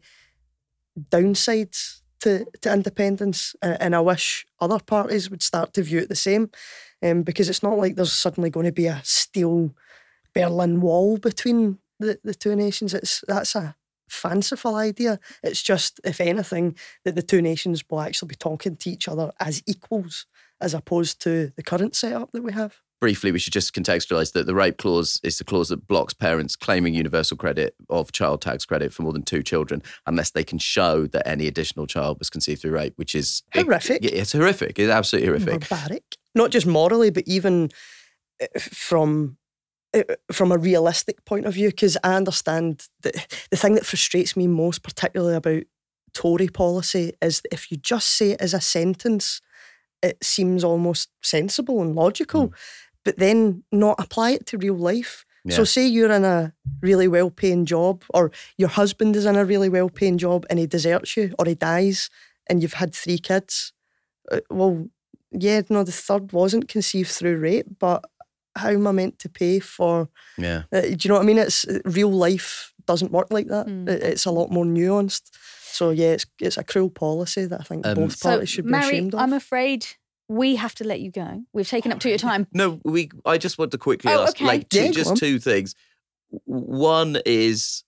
downsides to, to independence, and I wish other parties would start to view it the same, um, because it's not like there's suddenly going to be a steel Berlin Wall between the, the two nations. It's that's a fanciful idea. It's just, if anything, that the two nations will actually be talking to each other as equals, as opposed to the current setup that we have. Briefly, we should just contextualise that the rape clause is the clause that blocks parents claiming universal credit of child tax credit for more than two children unless they can show that any additional child was conceived through rape, which is... horrific. It, it's horrific. It's absolutely horrific. Barbaric. Not just morally, but even from... from a realistic point of view, because I understand that the thing that frustrates me most, particularly about Tory policy, is that if you just say it as a sentence, it seems almost sensible and logical, mm. but then not apply it to real life. Yeah. So say you're in a really well-paying job, or your husband is in a really well-paying job and he deserts you or he dies and you've had three kids. Well, yeah, no, the third wasn't conceived through rape, but how am I meant to pay for... Yeah. Uh, do you know what I mean? It's real life doesn't work like that. Mm. It, it's a lot more nuanced. So yeah, it's it's a cruel policy that I think um, both parties so, should be Mary, ashamed of. I'm afraid we have to let you go. We've taken up to your time. No, we. I just want to quickly oh, ask, okay. like, two, yeah, just two things. One is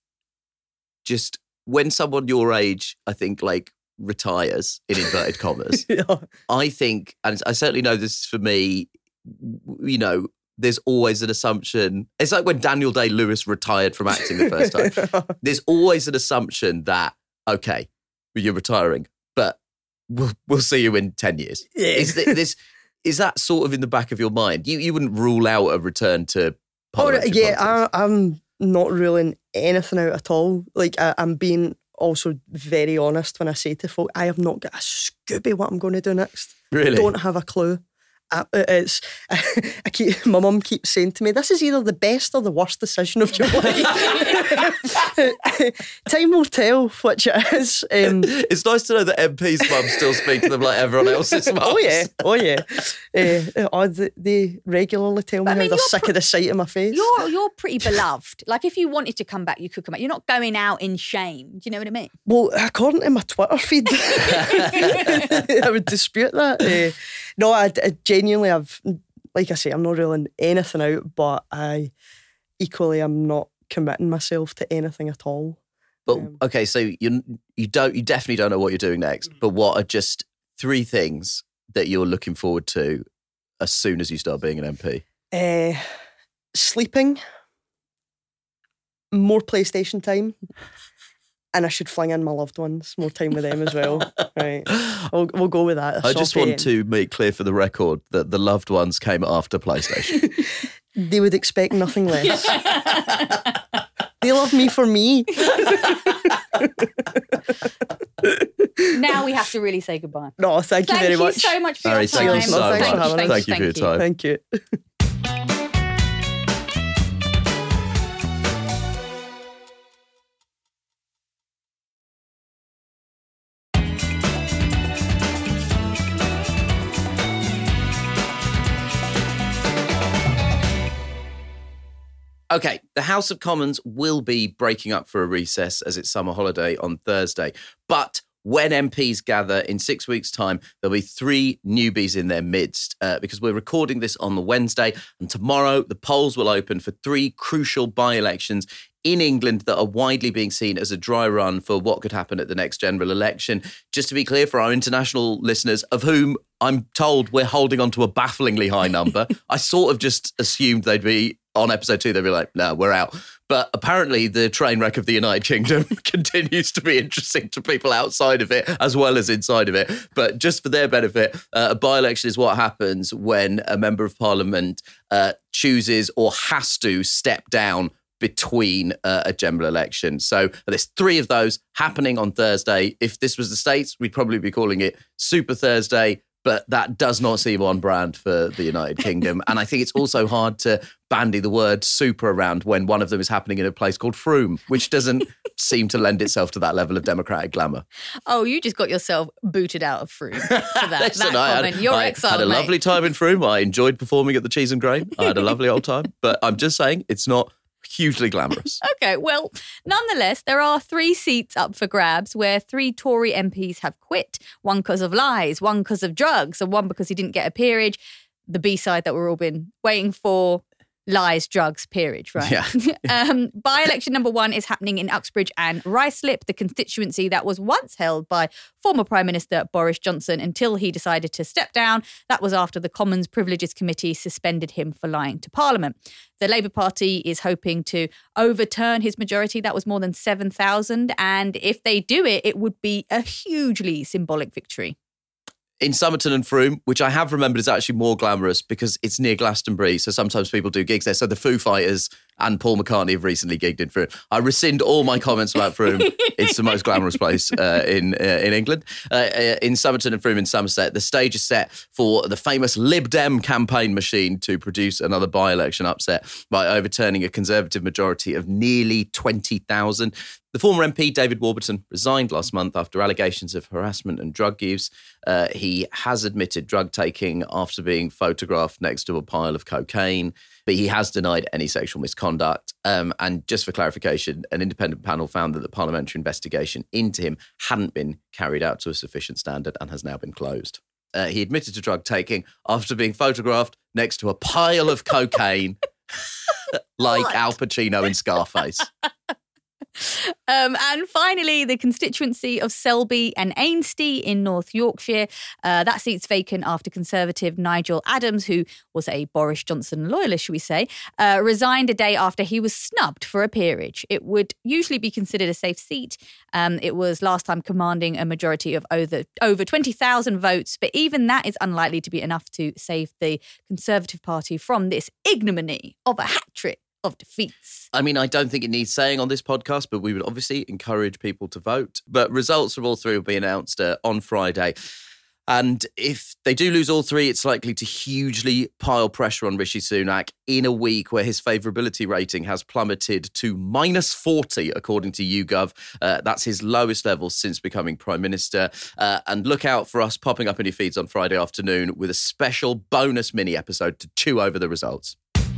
just when someone your age, I think, like, retires, in inverted commas, yeah. I think, and I certainly know this for me, you know, there's always an assumption. It's like when Daniel Day-Lewis retired from acting the first time. There's always an assumption that, okay, you're retiring, but we'll we'll see you in ten years. Yeah. Is th- this is that sort of in the back of your mind? You you wouldn't rule out a return to parliamentary oh, yeah, politics? I, I'm not ruling anything out at all. Like, I, I'm being also very honest when I say to folk, I have not got a Scooby what I'm going to do next. Really? Don't have a clue. I, it's I keep my mum keeps saying to me, this is either the best or the worst decision of your life. Time will tell which it is. Um, it's nice to know that M Ps' mums still speak to them like everyone else's mums. Oh yeah, oh yeah. Uh, oh, they, they regularly tell me I mean, how they're sick pr- of the sight of my face. You're you're pretty beloved. Like, if you wanted to come back, you could come back. You're not going out in shame. Do you know what I mean? Well, according to my Twitter feed, I would dispute that. Uh, no, I, I genuinely, I've, like I say, I'm not ruling anything out, but I equally am not committing myself to anything at all. But um, okay, so you you don't you definitely don't know what you're doing next. But what are just three things that you're looking forward to as soon as you start being an M P? Uh, sleeping, more PlayStation time. And I should fling in my loved ones, more time with them as well. Right, we'll, we'll go with that. I just want to make clear for the record that the loved ones came after PlayStation. They would expect nothing less. They love me for me. Now we have to really say goodbye. No, thank, thank you very you much. Thank you so much for Mary, your time. Thank you so no, much. Thanks for having thank, us. thank you for your time. Thank you. OK, the House of Commons will be breaking up for a recess as it's summer holiday on Thursday. But when M Ps gather in six weeks' time, there'll be three newbies in their midst uh, because we're recording this on the Wednesday, and tomorrow the polls will open for three crucial by-elections in England that are widely being seen as a dry run for what could happen at the next general election. Just to be clear for our international listeners, of whom I'm told we're holding on to a bafflingly high number, I sort of just assumed they'd be on episode two, they'd be like, no, we're out. But apparently the train wreck of the United Kingdom continues to be interesting to people outside of it as well as inside of it. But just for their benefit, uh, a by-election is what happens when a member of parliament uh, chooses or has to step down between uh, a general election. So there's three of those happening on Thursday. If this was the States, we'd probably be calling it Super Thursday, but that does not seem on brand for the United Kingdom. And I think it's also hard to bandy the word super around when one of them is happening in a place called Frome, which doesn't seem to lend itself to that level of democratic glamour. Oh, you just got yourself booted out of Frome for that, Listen, that I comment. had, You're I exiled, had a mate. lovely time in Frome. I enjoyed performing at the Cheese and Grain. I had a lovely old time. But I'm just saying, it's not hugely glamorous. Okay, well, nonetheless, there are three seats up for grabs where three Tory M Ps have quit, one because of lies, one because of drugs, and one because he didn't get a peerage. The B-side that we've all been waiting for, lies, drugs, peerage, right? Yeah. um, by-election number one is happening in Uxbridge and Ruislip, the constituency that was once held by former Prime Minister Boris Johnson until he decided to step down. That was after the Commons Privileges Committee suspended him for lying to Parliament. The Labour Party is hoping to overturn his majority. That was more than seven thousand. And if they do it, it would be a hugely symbolic victory. In Somerton and Frome, which I have remembered is actually more glamorous because it's near Glastonbury, so sometimes people do gigs there. So the Foo Fighters and Paul McCartney have recently gigged in Frome. I rescind all my comments about Frome. It's the most glamorous place uh, in uh, in England. Uh, uh, in Somerton and Frome in Somerset, the stage is set for the famous Lib Dem campaign machine to produce another by-election upset by overturning a Conservative majority of nearly twenty thousand. The former M P, David Warburton, resigned last month after allegations of harassment and drug use. Uh, he has admitted drug taking after being photographed next to a pile of cocaine, but he has denied any sexual misconduct. Um, and just for clarification, an independent panel found that the parliamentary investigation into him hadn't been carried out to a sufficient standard and has now been closed. Uh, he admitted to drug taking after being photographed next to a pile of cocaine like What? Al Pacino in Scarface. Um, and finally, the constituency of Selby and Ainsty in North Yorkshire. Uh, that seat's vacant after Conservative Nigel Adams, who was a Boris Johnson loyalist, should we say, uh, resigned a day after he was snubbed for a peerage. It would usually be considered a safe seat. Um, it was last time commanding a majority of over, over twenty thousand votes, but even that is unlikely to be enough to save the Conservative Party from this ignominy of a hat-trick of defeats. I mean, I don't think it needs saying on this podcast, but we would obviously encourage people to vote. But results from all three will be announced uh, on Friday. And if they do lose all three, it's likely to hugely pile pressure on Rishi Sunak in a week where his favourability rating has plummeted to minus forty, according to YouGov. Uh, that's his lowest level since becoming Prime Minister. Uh, and look out for us popping up in your feeds on Friday afternoon with a special bonus mini episode to chew over the results.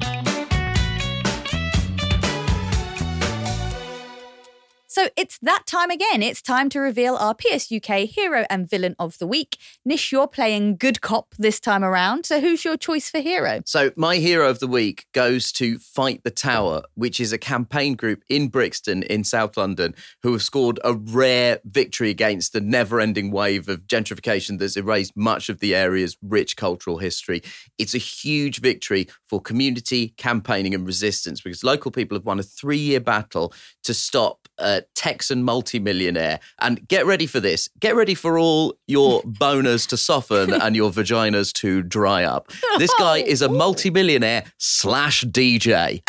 So it's that time again. It's time to reveal our P S U K hero and villain of the week. Nish, you're playing good cop this time around. So who's your choice for hero? So my hero of the week goes to Fight the Tower, which is a campaign group in Brixton in South London who have scored a rare victory against the never-ending wave of gentrification that's erased much of the area's rich cultural history. It's a huge victory for community campaigning and resistance because local people have won a three-year battle to stop a Texan multimillionaire. And get ready for this. Get ready for all your boners to soften and your vaginas to dry up. This guy is a multimillionaire slash D J.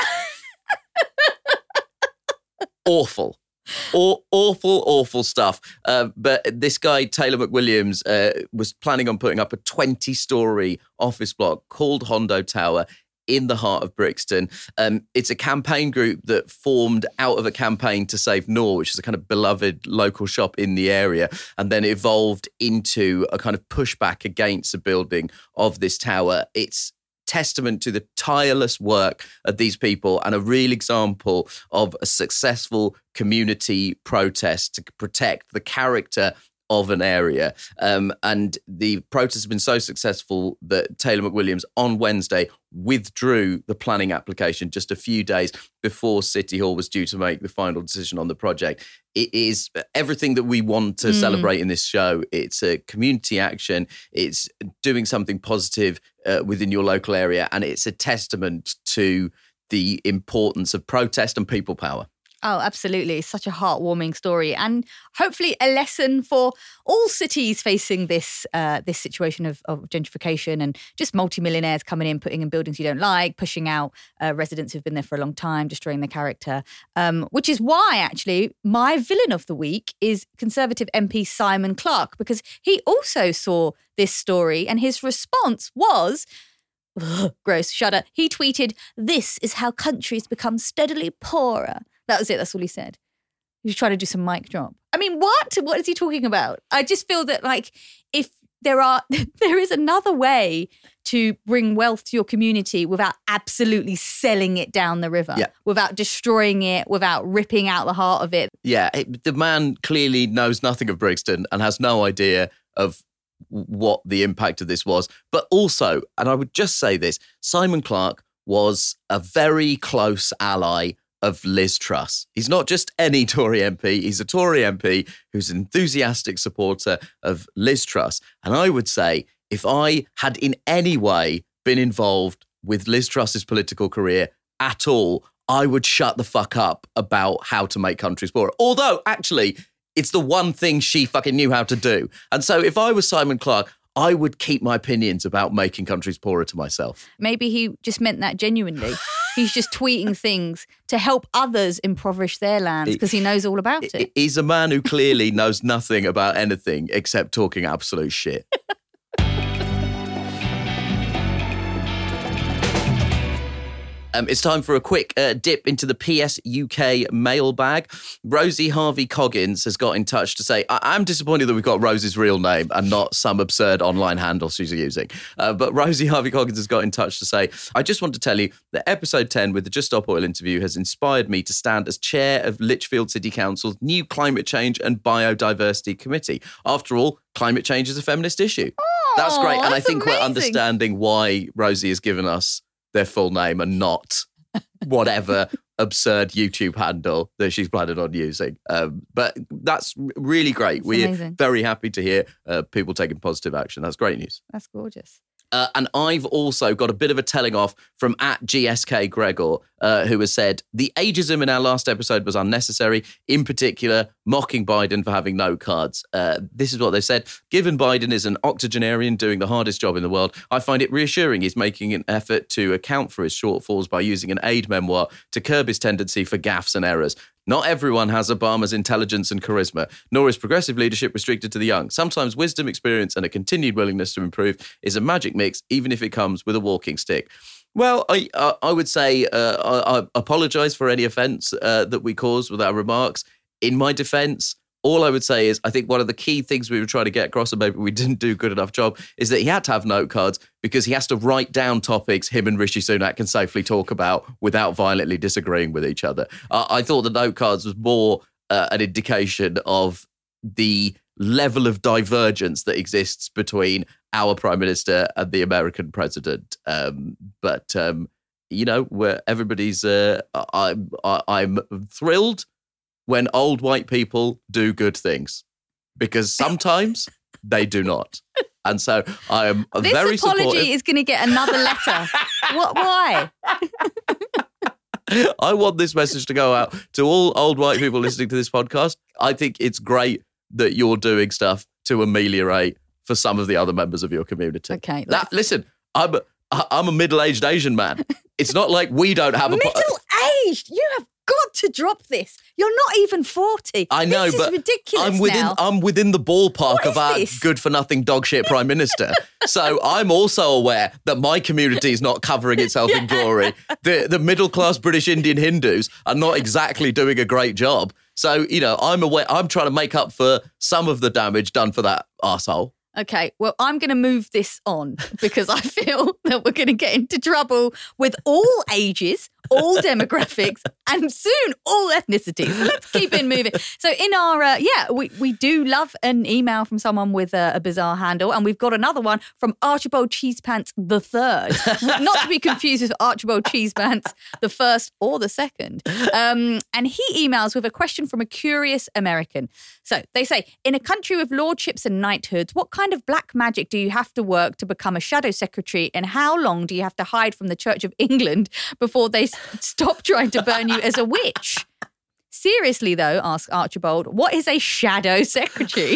Awful. Aw- awful, awful stuff. Uh, but this guy, Taylor McWilliams, uh, was planning on putting up a twenty-storey office block called Hondo Tower in the heart of Brixton. Um, it's a campaign group that formed out of a campaign to save Knorr, which is a kind of beloved local shop in the area, and then evolved into a kind of pushback against the building of this tower. It's testament to the tireless work of these people and a real example of a successful community protest to protect the character of an area. Um, and the protest has been so successful that Taylor McWilliams on Wednesday withdrew the planning application just a few days before City Hall was due to make the final decision on the project. It is everything that we want to mm. celebrate in this show. It's a community action. It's doing something positive uh, within your local area. And it's a testament to the importance of protest and people power. Oh, absolutely. It's such a heartwarming story and hopefully a lesson for all cities facing this uh, this situation of, of gentrification and just multimillionaires coming in, putting in buildings you don't like, pushing out uh, residents who've been there for a long time, destroying their character, um, which is why, actually, my villain of the week is Conservative M P Simon Clarke, because he also saw this story and his response was... Ugh, gross, shudder. He tweeted, "This is how countries become steadily poorer." That was it. That's all he said. He was trying to do some mic drop. I mean, what? What is he talking about? I just feel that, like, if there are, there is another way to bring wealth to your community without absolutely selling it down the river, yeah. without destroying it, without ripping out the heart of it. Yeah, it, the man clearly knows nothing of Brixton and has no idea of what the impact of this was. But also, and I would just say this, Simon Clarke was a very close ally of Liz Truss. He's not just any Tory M P, he's a Tory M P who's an enthusiastic supporter of Liz Truss. And I would say, if I had in any way been involved with Liz Truss's political career at all, I would shut the fuck up about how to make countries poorer. Although, actually, it's the one thing she fucking knew how to do. And so if I was Simon Clarke, I would keep my opinions about making countries poorer to myself. Maybe he just meant that genuinely. He's just tweeting things to help others impoverish their lands because he knows all about it. He's a man who clearly knows nothing about anything except talking absolute shit. Um, it's time for a quick uh, dip into the P S U K mailbag. Rosie Harvey-Coggins has got in touch to say, I- I'm disappointed that we've got Rosie's real name and not some absurd online handle she's using. Uh, but Rosie Harvey-Coggins has got in touch to say, I just want to tell you that episode ten with the Just Stop Oil interview has inspired me to stand as chair of Lichfield City Council's new Climate Change and Biodiversity Committee. After all, climate change is a feminist issue. Oh, that's great. And that's I think amazing. We're understanding why Rosie has given us their full name and not whatever absurd YouTube handle that she's planning on using. Um, but that's really great. That's We're amazing. very happy to hear uh, people taking positive action. That's great news. That's gorgeous. Uh, and I've also got a bit of a telling off from at G S K Gregor, uh, who has said, the ageism in our last episode was unnecessary, in particular, mocking Biden for having no cards. Uh, this is what they said. Given Biden is an octogenarian doing the hardest job in the world, I find it reassuring he's making an effort to account for his shortfalls by using an aid memoir to curb his tendency for gaffes and errors. Not everyone has Obama's intelligence and charisma, nor is progressive leadership restricted to the young. Sometimes wisdom, experience, and a continued willingness to improve is a magic mix, even if it comes with a walking stick. Well, I uh, I would say uh, I, I apologise for any offence uh, that we caused with our remarks. In my defence, all I would say is I think one of the key things we were trying to get across, and maybe we didn't do a good enough job, is that he had to have note cards because he has to write down topics him and Rishi Sunak can safely talk about without violently disagreeing with each other. Uh, I thought the note cards was more uh, an indication of the level of divergence that exists between our Prime Minister and the American President. Um, but, um, you know, where everybody's, uh, I'm, I'm thrilled when old white people do good things, because sometimes they do not. And so I am this very apology supportive. is going to get another letter. What? Why? I want this message to go out to all old white people listening to this podcast. I think it's great that you're doing stuff to ameliorate for some of the other members of your community. Okay. That, listen, I'm a, I'm a middle-aged Asian man. It's not like we don't have a... Middle-aged? You have got to drop this. You're not even forty. I know, this but is ridiculous I'm within now. I'm within the ballpark What of is our this? good-for-nothing dog-shit Prime Minister. So I'm also aware that my community is not covering itself in glory. The the middle-class British Indian Hindus are not exactly doing a great job. So, you know, I'm aware. I'm trying to make up for some of the damage done for that arsehole. Okay, well, I'm going to move this on because I feel that we're going to get into trouble with all ages, all demographics, and soon all ethnicities. So let's keep it moving. So in our, uh, yeah, we, we do love an email from someone with a, a bizarre handle, and we've got another one from Archibald Cheesepants the Third. Not to be confused with Archibald Cheesepants the First or the Second. Um, and he emails with a question from a curious American. So they say, in a country with lordships and knighthoods, what kind of black magic do you have to work to become a shadow secretary, and how long do you have to hide from the Church of England before they s- stop trying to burn you as a witch? Seriously, though, asks Archibald, what is a shadow secretary?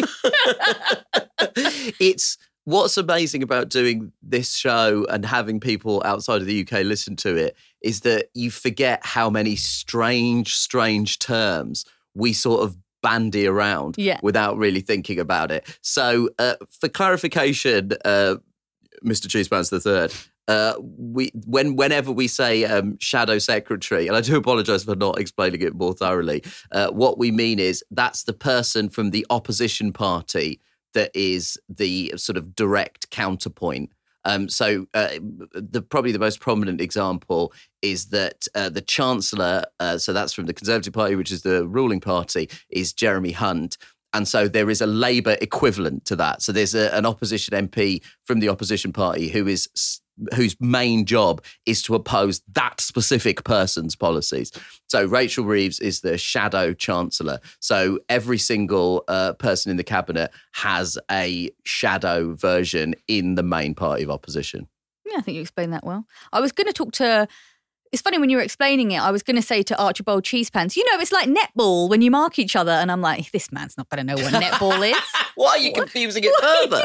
It's what's amazing about doing this show and having people outside of the U K listen to it is that you forget how many strange, strange terms we sort of bandy around yeah. without really thinking about it. So uh, for clarification, uh, Mister Cheesepants the Third, uh, we when whenever we say um, shadow secretary, and I do apologise for not explaining it more thoroughly, uh, what we mean is that's the person from the opposition party that is the sort of direct counterpoint. Um, so uh, the probably the most prominent example is that uh, the Chancellor, uh, so that's from the Conservative Party, which is the ruling party, is Jeremy Hunt. And so there is a Labour equivalent to that. So there's a, an opposition M P from the opposition party who is whose main job is to oppose that specific person's policies. So Rachel Reeves is the shadow chancellor. So every single uh, person in the cabinet has a shadow version in the main party of opposition. Yeah, I think you explained that well. I was going to talk to... It's funny, when you were explaining it, I was going to say to Archibald Cheesepants, you know, it's like netball when you mark each other. And I'm like, this man's not going to know what netball is. Why are you what? confusing it further?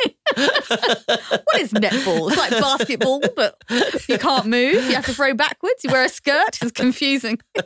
What is netball? It's like basketball, but you can't move. You have to throw backwards. You wear a skirt. It's confusing. In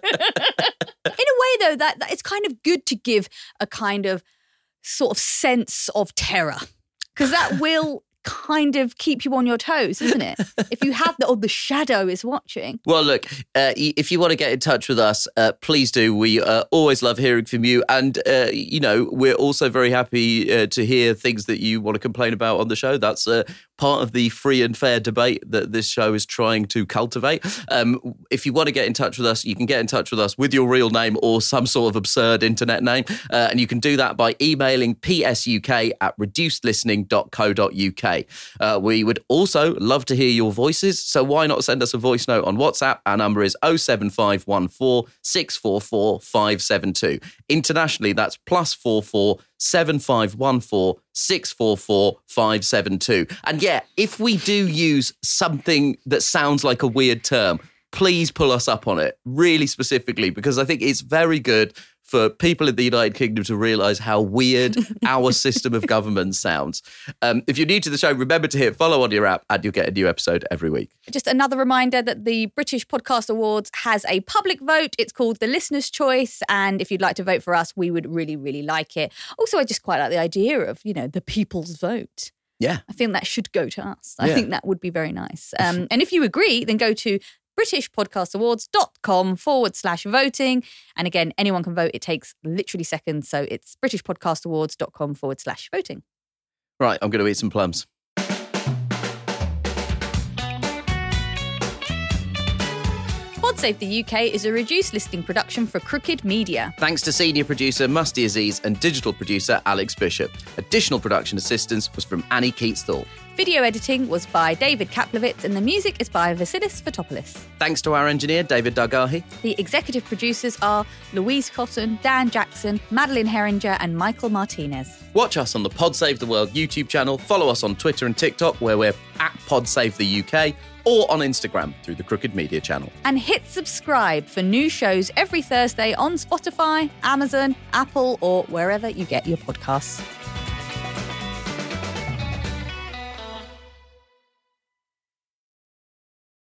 a way, though, that, that it's kind of good to give a kind of sort of sense of terror, because that will kind of keep you on your toes, isn't it? If you have the, or the shadow is watching. Well, look, uh, if you want to get in touch with us, uh, please do. We uh, always love hearing from you. And, uh, you know, we're also very happy uh, to hear things that you want to complain about on the show. That's uh, part of the free and fair debate that this show is trying to cultivate. Um, if you want to get in touch with us, you can get in touch with us with your real name or some sort of absurd internet name. Uh, and you can do that by emailing p s u k at reduced listening dot co dot u k. Uh, we would also love to hear your voices, so why not send us a voice note on WhatsApp? Our number is oh seven five one four, six four four, five seven two. Internationally, that's plus four four seven five one four, six four four, five seven two. And yeah, if we do use something that sounds like a weird term, please pull us up on it, really specifically, because I think it's very good for people in the United Kingdom to realise how weird our system of government sounds. Um, if you're new to the show, remember to hit follow on your app and you'll get a new episode every week. Just another reminder that the British Podcast Awards has a public vote. It's called the Listener's Choice. And if you'd like to vote for us, we would really, really like it. Also, I just quite like the idea of, you know, the people's vote. Yeah. I think that should go to us. I yeah. think that would be very nice. Um, and if you agree, then go to britishpodcastawards.com forward slash voting. And again, anyone can vote. It takes literally seconds. So it's britishpodcastawards.com forward slash voting. Right, I'm going to eat some plums. PodSafe the U K is a reduced listing production for Crooked Media. Thanks to senior producer Musty Aziz and digital producer Alex Bishop. Additional production assistance was from Annie Keats-Thorpe. Video editing was by David Kaplowitz and the music is by Vasilis Fotopoulos. Thanks to our engineer, David Dargahi. The executive producers are Louise Cotton, Dan Jackson, Madeline Herringer and Michael Martinez. Watch us on the Pod Save the World YouTube channel. Follow us on Twitter and TikTok, where we're at Pod Save the U K, or on Instagram through the Crooked Media channel. And hit subscribe for new shows every Thursday on Spotify, Amazon, Apple, or wherever you get your podcasts.